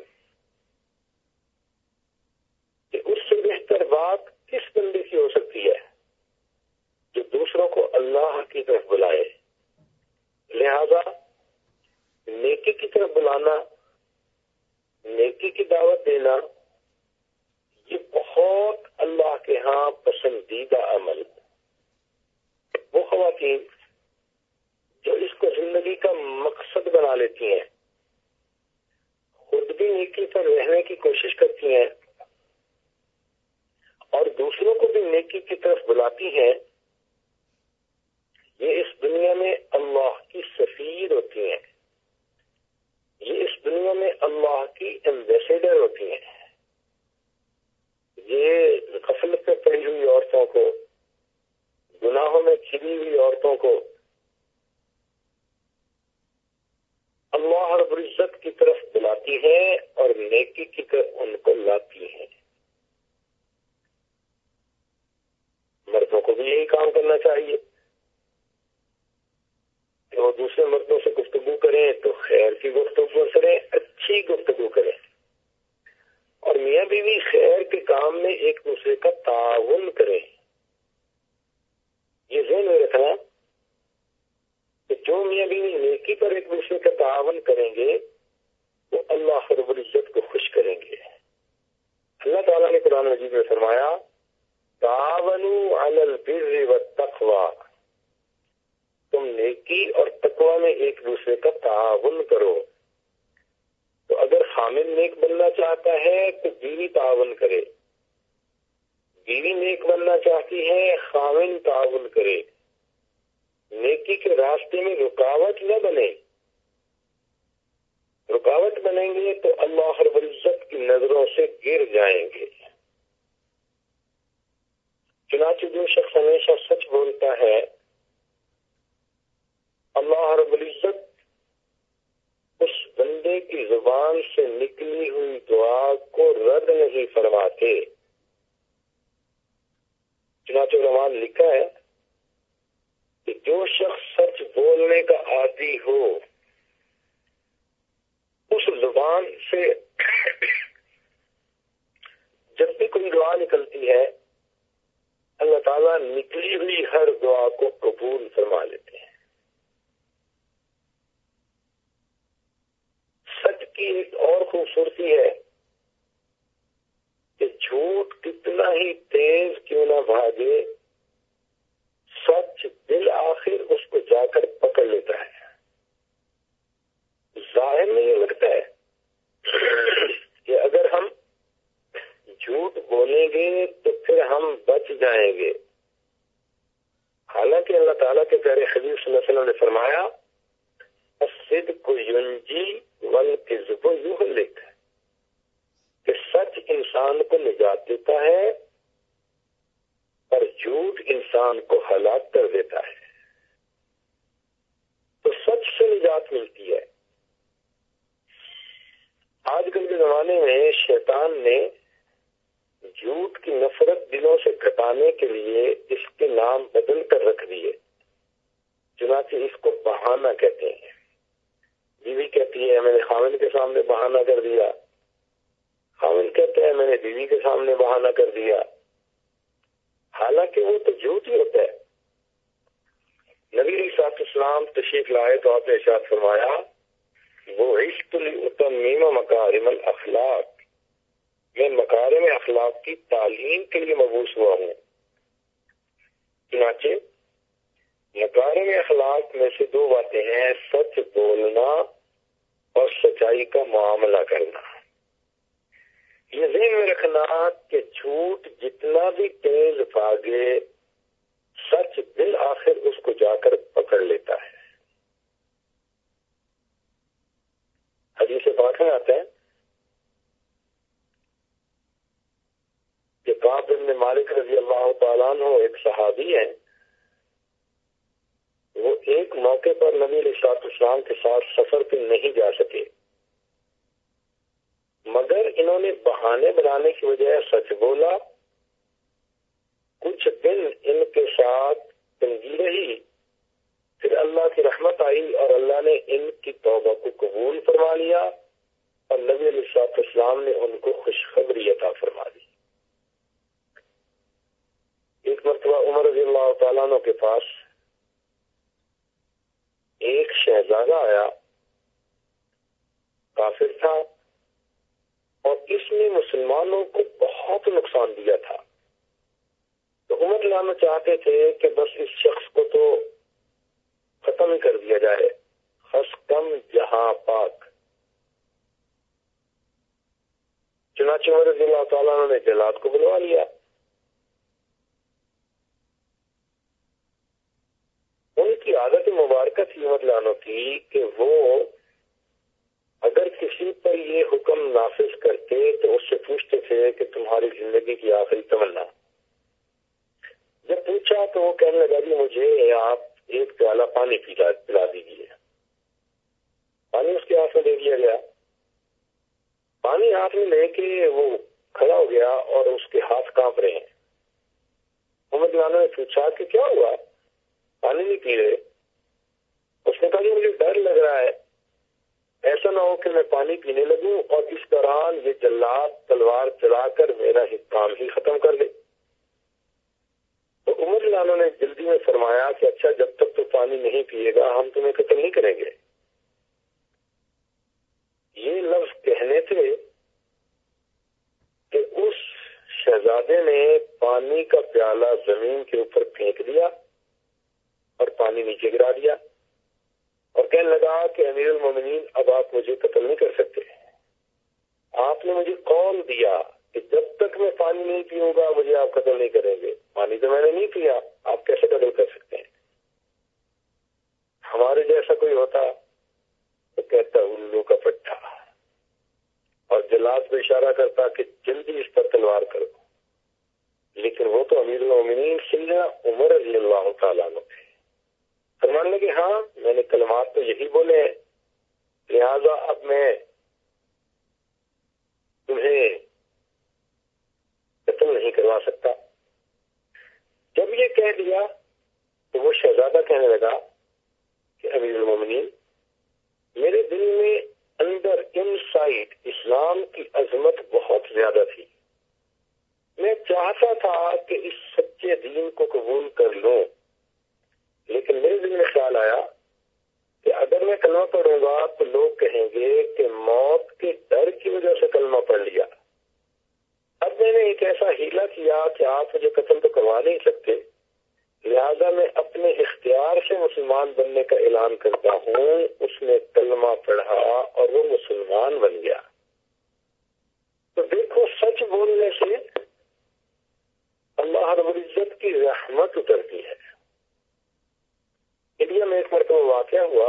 کہ اس سے بہتر بات کس بندے کی ہو سکتی ہے جو دوسروں کو اللہ کی طرف بلائے۔ لہذا نیکی کی طرف بلانا، نیکی کی دعوت دینا، یہ بہت اللہ کے ہاں پسندیدہ عمل۔ وہ خواتین جو اس کو زندگی کا مقصد بنا لیتی ہیں، خود بھی نیکی پر رہنے کی کوشش کرتی ہیں اور دوسروں کو بھی نیکی کی طرف بلاتی ہیں، یہ اس دنیا میں اللہ کی سفیر ہوتی ہیں، یہ اس دنیا میں اللہ کی ایمبیسیڈر ہوتی ہیں۔ یہ غفلت میں پڑی ہوئی عورتوں کو، گناہوں میں کھری ہوئی عورتوں کو اللہ رب العزت کی طرف بلاتی ہیں اور نیکی کی طرف ان کو لاتی ہیں۔ کرنا چاہیے کہ وہ دوسرے مردوں سے گفتگو کریں تو خیر کی گفتگو کریں، اچھی گفتگو کریں، اور میاں بیوی خیر کے کام میں ایک دوسرے کا تعاون کریں۔ یہ ذہن میں رکھنا کہ جو میاں بیوی نیکی پر ایک دوسرے کا تعاون کریں گے وہ اللہ رب العزت کو خوش کریں گے۔ اللہ تعالیٰ نے قرآن مجید میں فرمایا تعاونوا علی البر والتقوی، تم نیکی اور تقوی میں ایک دوسرے کا تعاون کرو۔ تو اگر خامن نیک بننا چاہتا ہے تو بیوی تعاون کرے، بیوی نیک بننا چاہتی ہے خامن تعاون کرے، نیکی کے راستے میں رکاوٹ نہ بنے۔ رکاوٹ بنیں گے تو اللہ رب العزت کی نظروں سے گر جائیں گے۔ چنانچہ جو شخص ہمیشہ سچ بولتا ہے اللہ رب العزت اس بندے کی زبان سے نکلی ہوئی دعا کو رد نہیں فرماتے۔ چنانچہ علماء نے لکھا ہے کہ جو شخص سچ بولنے کا عادی ہو اس زبان سے جب بھی کوئی دعا نکلتی ہے اللہ تعالیٰ نکلی ہوئی ہر دعا کو قبول فرما لیتے ہیں۔ سچ کی ایک اور خوبصورتی ہے کہ جھوٹ کتنا ہی تیز کیوں نہ بھاگے، سچ بالآخر اس کو جا کر پکڑ لیتا ہے۔ ظاہر میں یہ لگتا ہے کہ اگر ہم جھوٹ بولیں گے تو پھر ہم بچ جائیں گے، حالانکہ اللہ تعالیٰ کے پیارے حبیب صلی اللہ علیہ وسلم نے فرمایا الصدق ینجی والکذب یہلک، کہ سچ انسان کو نجات دیتا ہے اور جھوٹ انسان کو ہلاک کر دیتا ہے۔ تو سچ سے نجات ملتی ہے۔ آج کل کے زمانے میں شیطان نے جھوٹ کی نفرت دلوں سے گھٹانے کے لیے اس کے نام بدل کر رکھ دیے۔ چنانچہ اس کو بہانہ کہتے ہیں۔ بیوی کہتی ہے میں نے خاوند کے سامنے بہانہ کر دیا، خاوند کہتے ہیں میں نے بیوی کے سامنے بہانہ کر دیا، حالانکہ وہ تو جھوٹ ہی ہوتا ہے۔ نبی علیہ السلام تشریف لائے تو آپ نے ارشاد فرمایا بعثت لأتمم مکارم الاخلاق، میں مکارم اخلاق کی تعلیم کے لیے مبعوث ہوا ہوں۔ چنانچہ مکارم اخلاق میں سے دو باتیں ہیں، سچ بولنا اور سچائی کا معاملہ کرنا۔ یہ ذہن میں رکھنا کہ جھوٹ جتنا بھی تیز بھاگے سچ بالآخر اس کو جا کر پکڑ لیتا ہے۔ حدیث پاک میں آتا ہے کہ کعب بن مالک رضی اللہ تعالیٰ عنہ ایک صحابی ہیں، وہ ایک موقع پر نبی علیہ السلام کے ساتھ سفر پہ نہیں جا سکے، مگر انہوں نے بہانے بنانے کی وجہ سچ بولا۔ کچھ دن ان کے ساتھ تنگی رہی، پھر اللہ کی رحمت آئی اور اللہ نے ان کی توبہ کو قبول فرما لیا اور نبی علیہ السلام نے ان کو خوشخبری عطا فرما دی۔ ایک مرتبہ عمر رضی اللہ تعالیٰ عنہ کے پاس ایک شہزادہ آیا، کافر تھا اور اس نے مسلمانوں کو بہت نقصان دیا تھا۔ تو عمر لانا چاہتے تھے کہ بس اس شخص کو تو ختم ہی کر دیا جائے، خس کم جہاں پاک۔ چنانچہ عمر رضی اللہ تعالیٰ عنہ نے جلاد کو بلوا لیا۔ ان کی عادت مبارکہ تھی عمر لانوں کی کہ وہ اگر کسی پر یہ حکم نافذ کرتے تو اس سے پوچھتے تھے کہ تمہاری زندگی کی آخری تمنا۔ جب پوچھا تو وہ کہنے لگا جی مجھے آپ ایک پیالہ پانی پلا دیجیے۔ پانی اس کے ہاتھ میں دے دیا گیا۔ پانی ہاتھ میں لے کے وہ کھڑا ہو گیا اور اس کے ہاتھ کانپ رہے ہیں۔ عمر لانوں نے پوچھا کہ کیا ہوا؟ پانی نہیں پی رہے. اس نے کہا کہ مجھے ڈر لگ رہا ہے ایسا نہ ہو کہ میں پانی پینے لگوں اور اس دوران یہ جلاد تلوار چلا کر میرا کام ہی ختم کر دے. تو عمر رضی اللہ عنہ نے جلدی میں فرمایا کہ اچھا جب تک تو پانی نہیں پیے گا ہم تمہیں قتل نہیں کریں گے. یہ لفظ کہنے تھے کہ اس شہزادے نے پانی کا پیالہ زمین کے اوپر پھینک دیا اور پانی نیچے گرا دیا اور کہنے لگا کہ امیر المومنین اب آپ مجھے قتل نہیں کر سکتے. آپ نے مجھے قول دیا کہ جب تک میں پانی نہیں پیوں گا مجھے آپ قتل نہیں کریں گے. پانی تو میں نے نہیں پیا, آپ کیسے قتل کر سکتے ہیں؟ ہمارے جیسا کوئی ہوتا تو کہتا الو کا پٹھا اور جلاد پہ اشارہ کرتا کہ جلدی اس پر تلوار کرو. لیکن وہ تو امیر المومنین سیدنا عمر رضی اللہ تعالیٰ عنہ تھے. فرمان لگے ہاں میں نے کلمات تو یہی بولے ہیں, لہذا اب میں تمہیں قتل نہیں کروا سکتا. جب یہ کہہ دیا تو وہ شہزادہ کہنے لگا کہ امیر المومنین میرے دل میں اندر ان سائڈ اسلام کی عظمت بہت زیادہ تھی. میں چاہتا تھا کہ اس سچے دین کو قبول کر لوں, لیکن میرے دل میں خیال آیا کہ اگر میں کلمہ پڑھوں گا تو لوگ کہیں گے کہ موت کے ڈر کی وجہ سے کلمہ پڑھ لیا. اب میں نے ایک ایسا ہیلا کیا کہ آپ مجھے قتل تو کروا نہیں سکتے, لہذا میں اپنے اختیار سے مسلمان بننے کا اعلان کرتا ہوں. اس نے کلمہ پڑھا اور وہ مسلمان بن گیا. تو دیکھو سچ بولنے سے اللہ رب العزت کی رحمت اترتی ہے. انڈیا میں ایک مرتبہ واقعہ ہوا,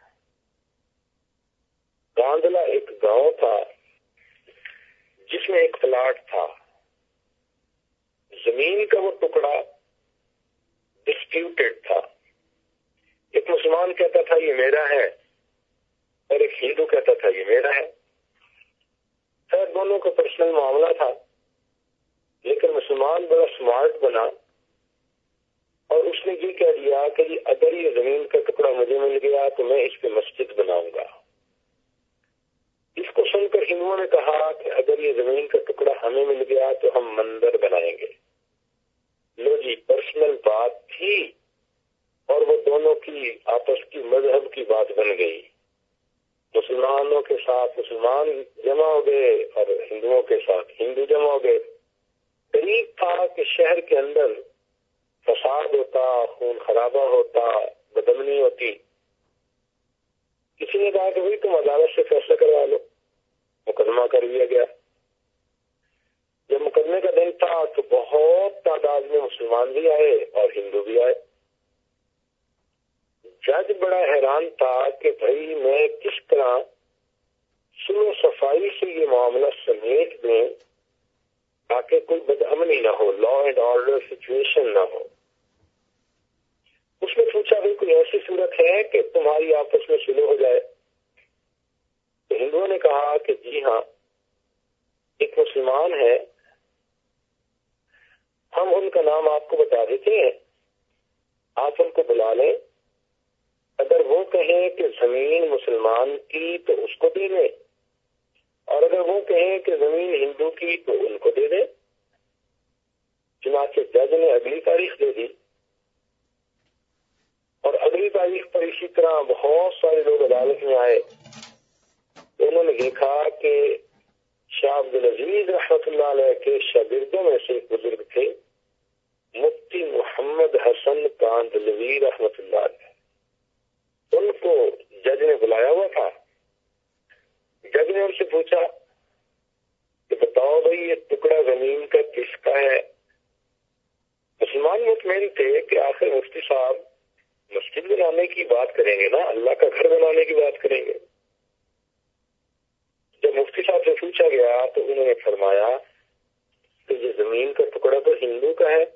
گاندلا ایک گاؤں تھا جس میں ایک پلاٹ تھا. زمین کا وہ ٹکڑا ڈسپیوٹڈ تھا. ایک مسلمان کہتا تھا یہ میرا ہے اور ایک ہندو کہتا تھا یہ میرا ہے. خیر دونوں کا پرسنل معاملہ تھا, لیکن مسلمان بڑا سمارٹ بنا اور اس نے یہ کہہ دیا کہ اگر یہ زمین کا ٹکڑا مجھے مل گیا تو میں اس پہ مسجد بناؤں گا. اس کو سن کر ہندوؤں نے کہا کہ اگر یہ زمین کا ٹکڑا ہمیں مل گیا تو ہم مندر بنائیں گے. لو جی, پرسنل بات تھی اور وہ دونوں کی آپس کی مذہب کی بات بن گئی. مسلمانوں کے ساتھ مسلمان جمع ہو گئے اور ہندوؤں کے ساتھ ہندو جمع ہو گئے. قریب تھا کہ شہر کے اندر فساد ہوتا, خون خرابہ ہوتا, بدامنی ہوتی. کسی نے کہا کہ بھائی تم عدالت سے فیصلہ کروا لو. مقدمہ کر دیا گیا. جب مقدمے کا دن تھا تو بہت تعداد میں مسلمان بھی آئے اور ہندو بھی آئے. جج بڑا حیران تھا کہ بھائی میں کس طرح سلو صفائی سے یہ معاملہ سمیٹ دوں تاکہ کوئی بدامنی نہ ہو, لا اینڈ آرڈر سچویشن نہ ہو. اس نے پوچھا بھائی کوئی ایسی صورت ہے کہ تمہاری آپس میں سلو ہو جائے؟ تو ہندوؤں نے کہا کہ جی ہاں, ایک مسلمان ہے, ہم ان کا نام آپ کو بتا دیتے ہیں, آپ ان کو بلا لیں. اگر وہ کہیں کہ زمین مسلمان کی تو اس کو دے دیں, اور اگر وہ کہیں کہ زمین ہندو کی تو ان کو دے دیں. چنانچہ جج نے اگلی تاریخ دے دی اور اگلی تاریخ پر اسی طرح بہت سارے لوگ عدالت میں آئے. انہوں نے دیکھا کہ شاہ عبدالعزیز رحمۃ اللہ علیہ کے شاگردوں میں سے ایک بزرگ تھے, مفتی محمد حسن کاندلوی رحمۃ اللہ علیہ. ان کو جج نے بلایا ہوا تھا. جج نے ان سے پوچھا کہ بتاؤ بھائی یہ ٹکڑا زمین کا کس کا ہے؟ مسلمان مطمئن تھے کہ آخر مفتی صاحب مسجد بنانے کی بات کریں گے نا, اللہ کا گھر بنانے کی بات کریں گے. جب مفتی صاحب سے پوچھا گیا تو انہوں نے فرمایا کہ یہ زمین کا ٹکڑا تو ہندو کا ہے.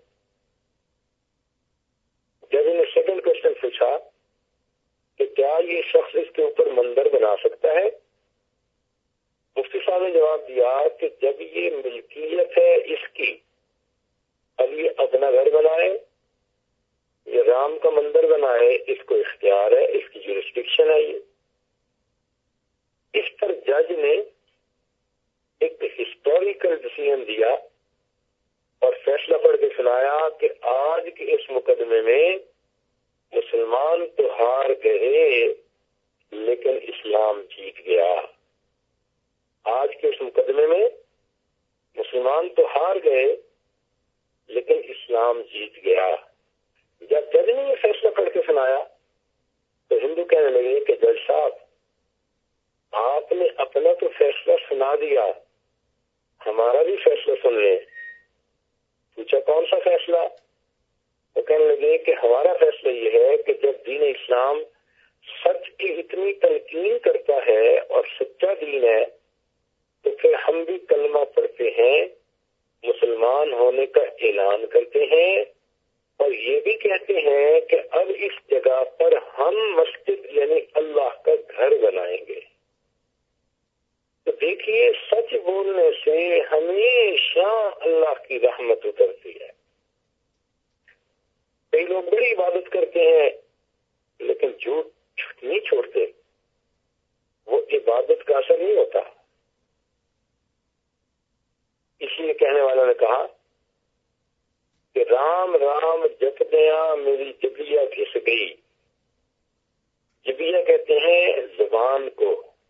جب انہوں نے سیکنڈ کوشچن پوچھا کہ کیا یہ شخص اس کے اوپر مندر بنا سکتا ہے؟ مفتی صاحب نے جواب دیا کہ جب یہ ملکیت ہے اس کی, اب یہ اپنا گھر بنائے یہ رام کا مندر بنائے، اس کو اختیار ہے، اس کی جورسڈکشن ہے یہ. اس پر جج نے ایک ہسٹوریکل ڈیسیژن دیا اور فیصلہ پڑھ کے سنایا کہ آج کے اس مقدمے میں مسلمان تو ہار گئے لیکن اسلام جیت گیا. آج کے اس مقدمے میں مسلمان تو ہار گئے لیکن اسلام جیت گیا. جب جج نے یہ فیصلہ پڑھ کے سنایا تو ہندو کہنے لگے کہ جج صاحب آپ نے اپنا تو فیصلہ سنا دیا، ہمارا بھی فیصلہ سن لیں. پوچھا کون سا فیصلہ؟ وہ کہنے لگے کہ ہمارا فیصلہ یہ ہے کہ جب دین اسلام سچ کی اتنی تلقین کرتا ہے اور سچا دین ہے تو پھر ہم بھی کلمہ پڑھتے ہیں، مسلمان ہونے کا اعلان کرتے ہیں اور یہ بھی کہتے ہیں کہ اب اس جگہ پر ہم مسجد یعنی اللہ کا گھر بنائیں گے. تو دیکھیے سچ بولنے سے ہمیشہ اللہ کی رحمت اترتی ہے. کئی لوگ بڑی عبادت کرتے ہیں لیکن جھوٹ نہیں چھوڑتے، وہ عبادت کا اثر نہیں ہوتا. اس لیے کہنے والا نے کہا کہ رام رام جپدیا میری جبیا گھس گئی. جبیا کہتے ہیں زبان کو.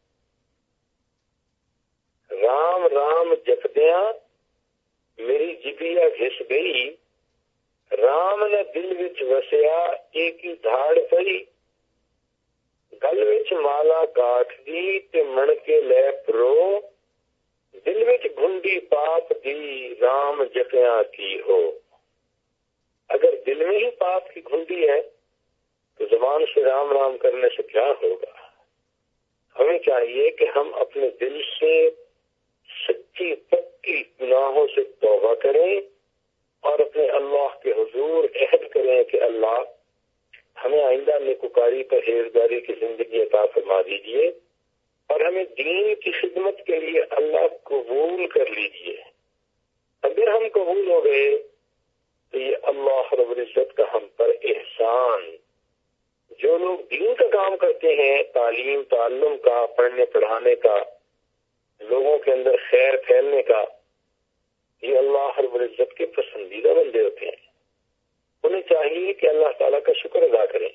رام رام جپدیا میری جبیا گھس گئی، رام نے دل وچ وسیا ایک ہی دھاڑ پئی، گل وچ مالا کاٹ دی تے من کے لے پرو، دل وچ گھنڈی پاپ دی رام جپیا کی ہو. اگر دل میں ہی پاپ کی گھنڈی ہے تو زبان سے رام رام کرنے سے کیا ہوگا؟ ہمیں چاہیے کہ ہم اپنے دل سے سچی پکی گناہوں سے توبہ کریں اور اپنے اللہ کے حضور عہد کریں کہ اللہ ہمیں آئندہ نیکوکاری پرہیزگاری کی زندگی عطا فرما دیجیے اور ہمیں دین کی خدمت کے لیے اللہ قبول کر لیجیے. اگر ہم قبول ہو گئے تو یہ اللہ رب العزت کا ہم پر احسان. جو لوگ دین کا کام کرتے ہیں، تعلیم تعلم کا، پڑھنے پڑھانے کا، لوگوں کے اندر خیر پھیلنے کا، یہ اللہ رب العزت کے پسندیدہ بندے ہوتے ہیں. انہیں چاہیے کہ اللہ تعالیٰ کا شکر ادا کریں.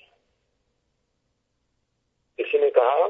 کسی نے کہا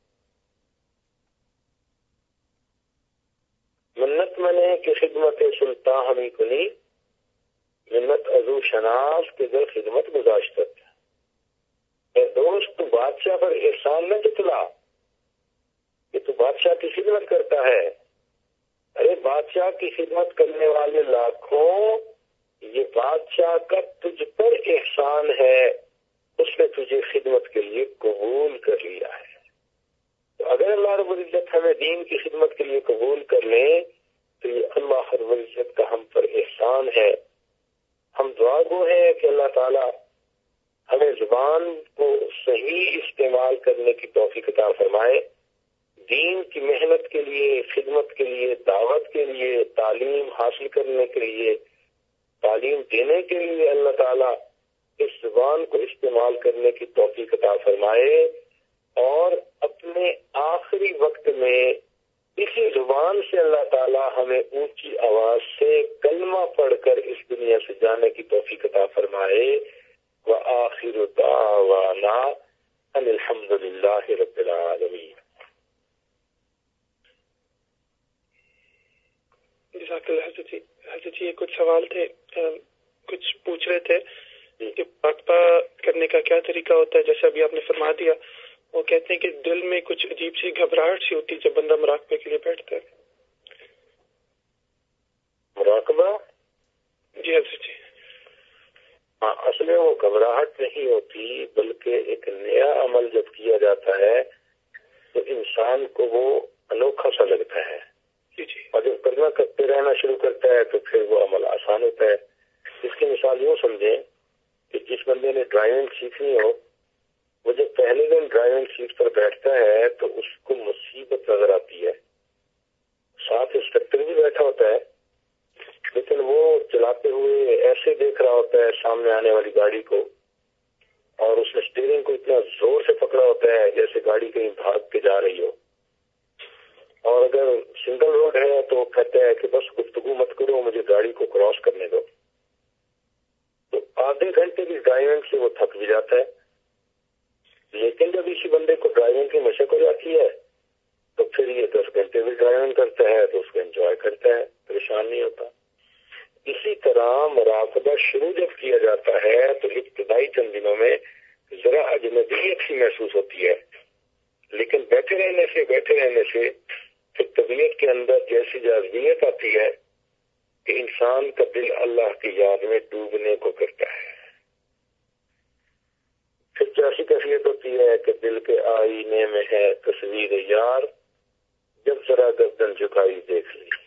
منت منے کی خدمت سلطان ہمیں کنی، منت ازو شناس کے در خدمت گزاشتت. اے دوست، تو بادشاہ پر احسان نہ جتلا کہ تو بادشاہ کی خدمت کرتا ہے. ارے بادشاہ کی خدمت کرنے والے لاکھوں، یہ بادشاہ کا تجھ پر احسان ہے، اس نے تجھے خدمت کے لیے قبول کر لیا ہے. تو اگر اللہ رب العزت ہمیں دین کی خدمت کے لیے قبول کر لیں تو یہ اللہ رب العزت کا ہم پر احسان ہے. ہم دعا گو ہیں کہ اللہ تعالیٰ ہمیں زبان کو صحیح استعمال کرنے کی توفیق عطا فرمائے. دین کی محنت کے لیے، خدمت کے لیے، دعوت کے لیے، تعلیم حاصل کرنے کے لیے، تعلیم دینے کے لیے اللہ تعالیٰ اس زبان کو استعمال کرنے کی توفیق عطا فرمائے اور اپنے آخری وقت میں اسی زبان سے اللہ تعالیٰ ہمیں اونچی آواز سے کلمہ پڑھ کر اس دنیا سے جانے کی توفیق عطا فرمائے. وآخر دعوانا ان الحمد للہ رب العالمین. جزاک اللہ حضرت جی. حضرت جی کچھ سوال تھے، کچھ پوچھ رہے تھے کہ مراقبہ کرنے کا کیا طریقہ ہوتا ہے. جیسے ابھی آپ نے فرما دیا، وہ کہتے ہیں کہ دل میں کچھ عجیب سی گھبراہٹ سی ہوتی ہے جب بندہ مراقبے کے لیے بیٹھتا ہے. مراقبہ؟ جی حضرت جی. ہاں، اصل میں وہ گھبراہٹ نہیں ہوتی بلکہ ایک نیا عمل جب کیا جاتا ہے تو انسان کو وہ انوکھا سا لگتا ہے. جی جی. اور جب کرنا کرتے رہنا شروع کرتا ہے تو پھر وہ عمل آسان ہوتا ہے. اس کی مثال یوں سمجھیں کہ جس بندے نے ڈرائیونگ سیکھنی ہو، وہ جب پہلے دن ڈرائیونگ سیٹ پر بیٹھتا ہے تو اس کو مصیبت نظر آتی ہے. ساتھ انسٹرکٹر بھی بیٹھا ہوتا ہے لیکن وہ چلاتے ہوئے ایسے دیکھ رہا ہوتا ہے سامنے آنے والی گاڑی کو اور اس نے اسٹیئرنگ کو اتنا زور سے پکڑا ہوتا ہے جیسے گاڑی کہیں بھاگ کے جا رہی ہو. اور اگر سنگل روڈ ہے تو وہ کہتا ہے کہ بس گفتگو مت کرو، مجھے گاڑی کو کراس کرنے دو. تو آدھے گھنٹے کی ڈرائیونگ سے وہ تھک بھی جاتا ہے. لیکن جب اسی بندے کو ڈرائیونگ کی مشق ہو جاتی ہے تو پھر یہ دس گھنٹے بھی ڈرائیونگ کرتا ہے تو اس کو انجوائے کرتا ہے، پریشان نہیں ہوتا. اسی طرح مراقبہ شروع جب کیا جاتا ہے تو ابتدائی چند دنوں میں ذرا اجنبیت سی محسوس ہوتی ہے، لیکن بیٹھے رہنے سے بیٹھے رہنے سے پھر طبیعت کے اندر جیسی جاذبیت آتی ہے کہ انسان کا دل اللہ کی یاد میں ڈوبنے کو کرتا ہے. پھر کیسی کیفیت ہوتی ہے کہ دل کے آئینے میں ہے تصویر یار، جب ذرا گردن جھکائی دیکھ لی.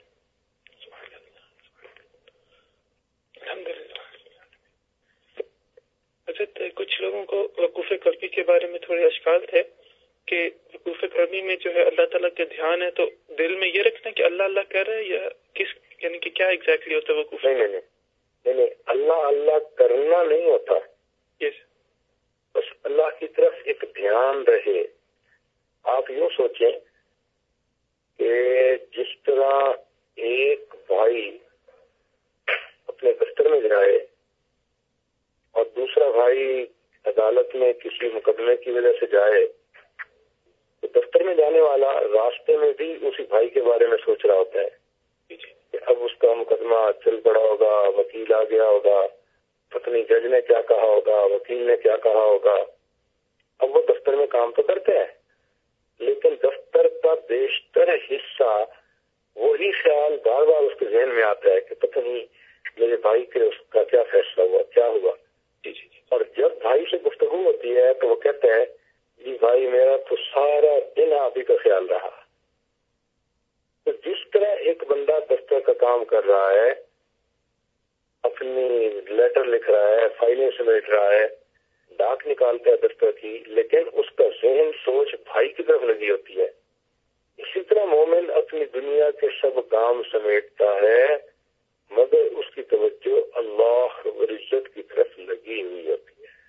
حضرت کچھ لوگوں کو وقوف قلبی کے بارے میں تھوڑے اشکال تھے کہ وقوف قلبی میں جو ہے اللہ تعالیٰ کا دھیان ہے تو دل میں یہ رکھنا کہ اللہ اللہ کر رہا ہے یا کس، یعنی کہ کیا ایگزیکٹلی ہوتا ہے وقوف؟ نہیں نہیں نہیں نہیں اللہ اللہ کرنا نہیں ہوتا. یس، بس اللہ کی طرف ایک دھیان رہے. آپ یوں سوچیں کہ جس طرح ایک بھائی اپنے دفتر میں جائے اور دوسرا بھائی عدالت میں کسی مقدمے کی وجہ سے جائے تو دفتر میں جانے والا راستے میں بھی اسی بھائی کے بارے میں سوچ رہا ہوتا ہے کہ اب اس کا مقدمہ چل پڑا ہوگا، وکیل آ گیا ہوگا، پتنی جج نے کیا کہا ہوگا، وکیل نے کیا کہا ہوگا. اب وہ دفتر میں کام تو کرتے ہیں لیکن دفتر کا بیشتر حصہ وہی خیال بار بار اس کے ذہن میں آتا ہے کہ پتہ نہیں میرے بھائی کے اس کا کیا فیصلہ ہوا، کیا ہوا. اور جب بھائی سے گفتگو ہوتی ہے تو وہ کہتا ہے جی بھائی میرا تو سارا دن آپ ہی کا خیال رہا. تو جس طرح ایک بندہ دفتر کا کام کر رہا ہے، اپنی لیٹر لکھ رہا ہے، فائلیں سمیٹ رہا ہے، ڈاک نکالتا ہے دفتر کی، لیکن اس کا ذہن سوچ بھائی کی طرف لگی ہوتی ہے. اسی طرح مومن اپنی دنیا کے سب کام سمیٹتا ہے مگر اس کی توجہ اللہ رب العزت کی طرف لگی ہوئی ہوتی ہے.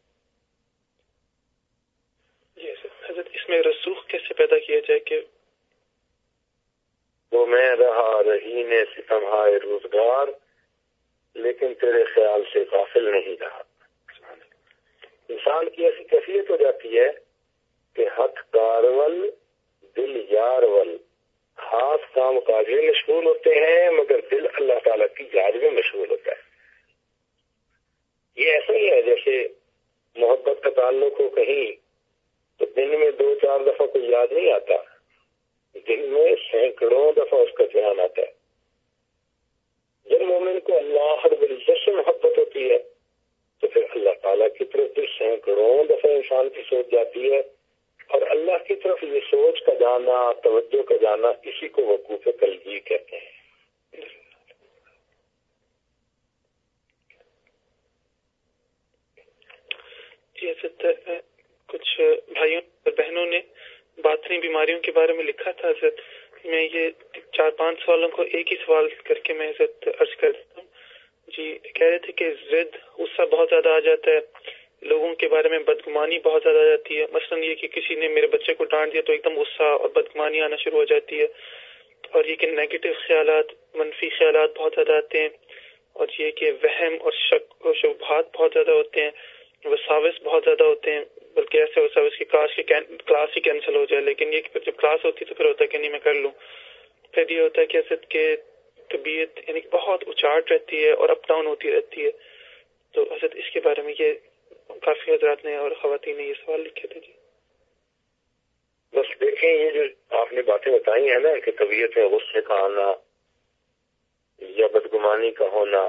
جی حضرت، اس میں رسوخ کیسے پیدا کیا جائے کہ وہ میں رہا رہی نے ستم ہائے روزگار لیکن تیرے خیال سے غافل نہیں رہا. انسان کی ایسی کیفیت ہو جاتی ہے کہ ہتھ کارول دل یارول، ہاتھ کام کاج میں مشغول ہوتے ہیں مگر دل اللہ تعالیٰ کی یاد میں مشغول ہوتا ہے. یہ ایسا ہی ہے جیسے محبت کا تعلق ہو کہیں تو دن میں دو چار دفعہ کوئی یاد نہیں آتا، دن میں سینکڑوں دفعہ اس کا دھیان آتا ہے. جب مومن کو اللہ رب العزت سے محبت ہوتی ہے تو پھر اللہ تعالیٰ کی طرف بھی سینکڑوں دفعہ انسان کی سوچ جاتی ہے، اور اللہ کی طرف یہ سوچ کا جانا، توجہ کا جانا، اسی کو وقوف قلبی کہتے ہیں. جی حضرت، کچھ بھائیوں اور بہنوں نے باطنی بیماریوں کے بارے میں لکھا تھا. حضرت میں یہ چار پانچ سوالوں کو ایک ہی سوال کر کے میں حضرت عرض کر دیتا ہوں. جی کہہ رہے تھے کہ ضد غصہ بہت زیادہ آ جاتا ہے، لوگوں کے بارے میں بدگمانی بہت زیادہ آ جاتی ہے. مثلا یہ کہ کسی نے میرے بچے کو ڈانٹ دیا تو ایک دم غصہ اور بدگمانی آنا شروع ہو جاتی ہے. اور یہ کہ نیگیٹو خیالات، منفی خیالات بہت زیادہ آتے ہیں. اور یہ کہ وہم اور شک و شبہات بہت زیادہ ہوتے ہیں. وساوس بہت زیادہ ہوتے ہیں، بلکہ ایسے وساوس کی کاش کی کلاس ہی کینسل ہو جائے. لیکن یہ کہ جب کلاس ہوتی ہے تو پھر ہوتا ہے کہ نہیں میں کر لوں. پھر یہ ہوتا ہے کہ حضرت کہ طبیعت یعنی بہت اچاٹ رہتی ہے اور اپ ڈاؤن ہوتی رہتی ہے. تو حضرت اس کے بارے میں یہ کافی حضرات نے اور خواتین نے یہ سوال لکھے تھے. جی بس دیکھیں یہ جو آپ نے باتیں بتائی ہیں نا کہ طبیعت میں غصے کا آنا یا بدگمانی کا ہونا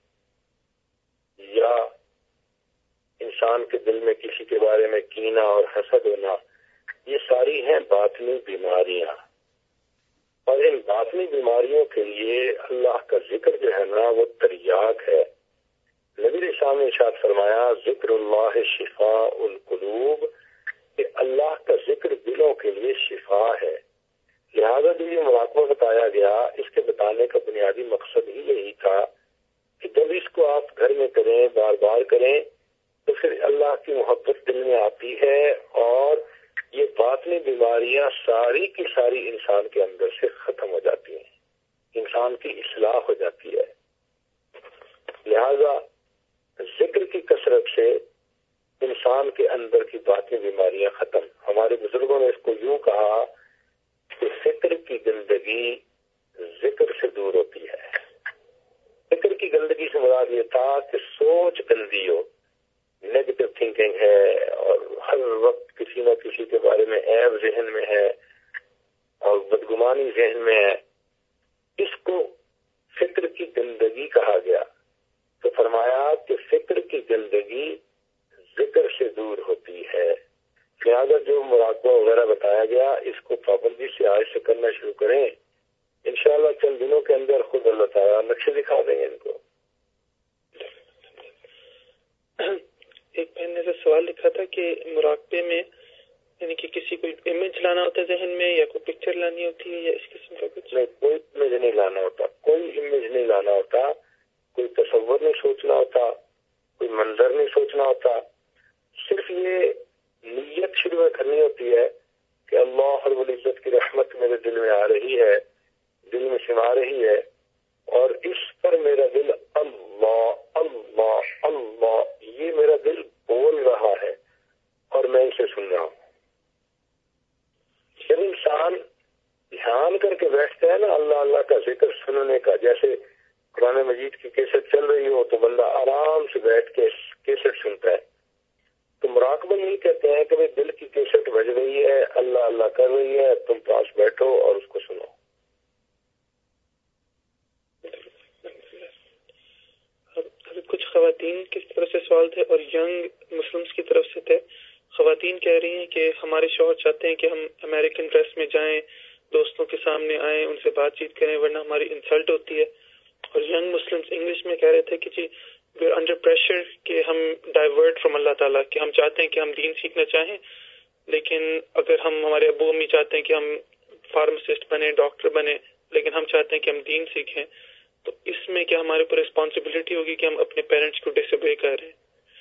یا انسان کے دل میں کسی کے بارے میں کینہ اور حسد ہونا، یہ ساری ہیں باطنی بیماریاں. اور ان باطنی بیماریوں کے لیے اللہ کا ذکر جو ہے نا وہ تریاق ہے. نبی علیہ السلام نے ارشاد فرمایا ذکر اللہ شفاء القلوب، کہ اللہ کا ذکر دلوں کے لیے شفا ہے. لہذا جو یہ مراقبہ بتایا گیا اس کے بتانے کا بنیادی مقصد ہی یہی تھا کہ جب اس کو آپ گھر میں کریں، بار بار کریں، تو پھر اللہ کی محبت دل میں آتی ہے اور یہ باطنی بیماریاں ساری کی ساری انسان کے اندر سے ختم ہو جاتی ہیں، انسان کی اصلاح ہو جاتی ہے۔ لہذا ذکر کی کثرت سے انسان کے اندر کی باطنی بیماریاں ختم۔ ہمارے بزرگوں نے اس کو یوں کہا کہ فکر کی گندگی ذکر سے دور ہوتی ہے۔ فکر کی گندگی سے مراد یہ تھا کہ سوچ گندی ہو، نیگیٹو تھنکنگ ہے، اور ہر وقت کسی نہ کسی کے بارے میں عیب ذہن میں ہے اور بدگمانی ذہن میں ہے، اس کو فکر کی گندگی کہا گیا۔ تو فرمایا کہ فکر کی گندگی ذکر سے دور ہوتی ہے، لہٰذا جو مراقبہ وغیرہ بتایا گیا اس کو پابندی سے آج سے کرنا شروع کریں، انشاءاللہ چند دنوں کے اندر خود اللہ تعالیٰ نقشے دکھا دیں گے ان کو۔ ایک بہن نے سوال لکھا تھا کہ مراقبے میں یعنی کہ کسی کو امیج لانا ہوتا ہے ذہن میں، یا کوئی پکچر لانی ہوتی ہے، یا اس قسم کا کچھ؟ نہیں، کوئی امیج نہیں لانا ہوتا، کوئی امیج نہیں لانا ہوتا، کوئی تصور نہیں سوچنا ہوتا، کوئی منظر نہیں سوچنا ہوتا، صرف یہ نیت شروع میں کرنی ہوتی ہے کہ اللہ رب العزت کی رحمت میرے دل میں آ رہی ہے، دل میں سما رہی ہے، اور اس پر میرا دل اللہ اللہ اللہ یہ میرا دل بول رہا ہے اور میں اسے سن رہا ہوں۔ جب انسان دھیان کر کے بیٹھتا ہے نا اللہ اللہ کا ذکر سننے کا، جیسے قرآن مجید کی کیسٹ چل رہی ہو تو بندہ آرام سے بیٹھ کے کیسٹ سنتا ہے، تو مراقبہ یہی کہتے ہیں کہ دل کی کیسٹ بج رہی ہے، اللہ اللہ کر رہی ہے، تم پاس بیٹھو اور اس کو سنو۔ کچھ خواتین کی طرف سے سوال تھے اور ینگ مسلمس کی طرف سے تھے۔ خواتین کہہ رہی ہیں کہ ہمارے شوہر چاہتے ہیں کہ ہم امریکن ڈریس میں جائیں، دوستوں کے سامنے آئیں، ان سے بات چیت کریں، ورنہ ہماری انسلٹ ہوتی ہے۔ اور ینگ مسلمس انگلش میں کہہ رہے تھے کہ جی وی آر انڈر پریشر کہ ہم ڈائیورٹ فرام اللہ تعالیٰ، کہ ہم چاہتے ہیں کہ ہم دین سیکھنا چاہیں، لیکن اگر ہم ہمارے ابو امی چاہتے ہیں کہ ہم فارماسسٹ بنے، ڈاکٹر بنے، لیکن ہم چاہتے ہیں کہ ہم دین سیکھیں، تو اس میں کیا ہمارے اوپر رسپانسبلٹی ہوگی کہ ہم اپنے پیرنٹس کو ڈس اوبے کر رہے ہیں؟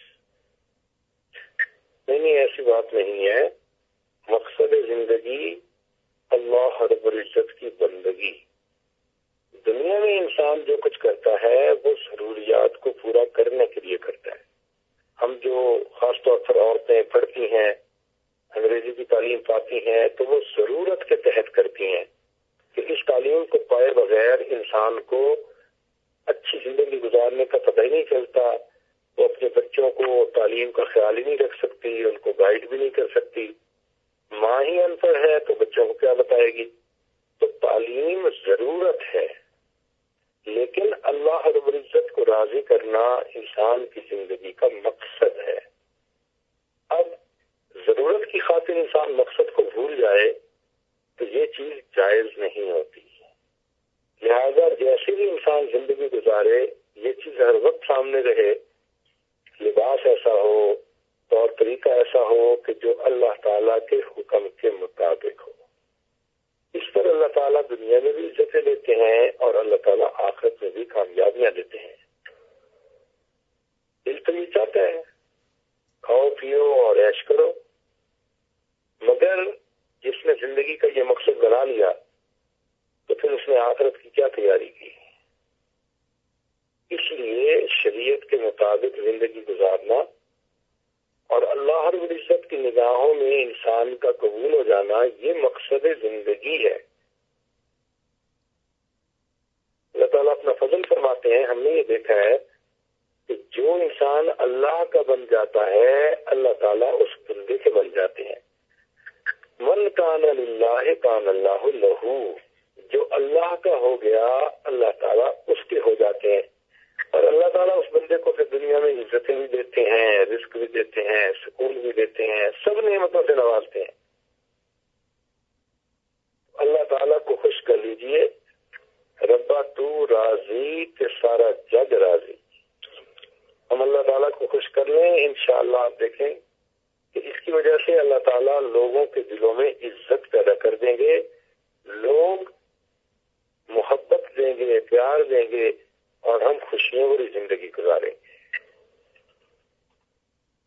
نہیں نہیں، ایسی بات نہیں ہے۔ مقصد زندگی اللہ رب العزت کی بندگی۔ دنیا میں انسان جو کچھ کرتا ہے وہ ضروریات کو پورا کرنے کے لیے کرتا ہے۔ ہم جو خاص طور پر عورتیں پڑھتی ہیں، انگریزی کی تعلیم پاتی ہیں، تو وہ ضرورت کے تحت کرتی ہیں کہ اس تعلیم کو پائے بغیر انسان کو اچھی زندگی گزارنے کا پتہ ہی نہیں چلتا، وہ اپنے بچوں کو تعلیم کا خیال ہی نہیں رکھ سکتی، ان کو گائیڈ بھی نہیں کر سکتی۔ ماں ہی ان پڑھ ہے تو بچوں کو کیا بتائے گی؟ تو تعلیم ضرورت ہے، لیکن اللہ رب العزت کو راضی کرنا انسان کی زندگی کا مقصد ہے۔ اب ضرورت کی خاطر انسان مقصد کو بھول جائے تو یہ چیز جائز نہیں ہوتی۔ لہذا جیسے بھی انسان زندگی گزارے یہ چیز ہر وقت سامنے رہے، لباس ایسا ہو، طور طریقہ ایسا ہو کہ جو اللہ تعالیٰ کے حکم کے مطابق ہو۔ اس پر اللہ تعالیٰ دنیا میں بھی عزتیں دیتے ہیں اور اللہ تعالیٰ آخرت میں بھی کامیابیاں دیتے ہیں۔ دل تو یہ چاہتا ہے کھاؤ پیو اور عیش کرو، مگر جس نے زندگی کا یہ مقصد بنا لیا تو پھر اس نے آخرت کی کیا تیاری کی؟ اس لیے شریعت کے مطابق زندگی گزارنا اور اللہ رب العزت کی نگاہوں میں انسان کا قبول ہو جانا یہ مقصد زندگی ہے۔ اللہ تعالیٰ اپنا فضل فرماتے ہیں، ہم نے یہ دیکھا ہے کہ جو انسان اللہ کا بن جاتا ہے اللہ تعالیٰ اس بندے کے بن جاتے ہیں۔ من کان للہ کان اللہ لہو، جو اللہ کا ہو گیا اللہ تعالیٰ اس کے ہو جاتے ہیں، اور اللہ تعالیٰ اس بندے کو پھر دنیا میں عزتیں بھی دیتے ہیں، رزق بھی دیتے ہیں، سکون بھی دیتے ہیں، سب نعمتوں سے نوازتے ہیں۔ اللہ تعالیٰ کو خوش کر لیجئے، ربا تو راضی کہ سارا جگ راضی۔ ہم اللہ تعالیٰ کو خوش کر لیں، انشاءاللہ آپ دیکھیں کہ اس کی وجہ سے اللہ تعالیٰ لوگوں کے دلوں میں عزت پیدا کر دیں گے، لوگ محبت دیں گے، پیار دیں گے، اور ہم خوشیوں والی زندگی گزاریں گے۔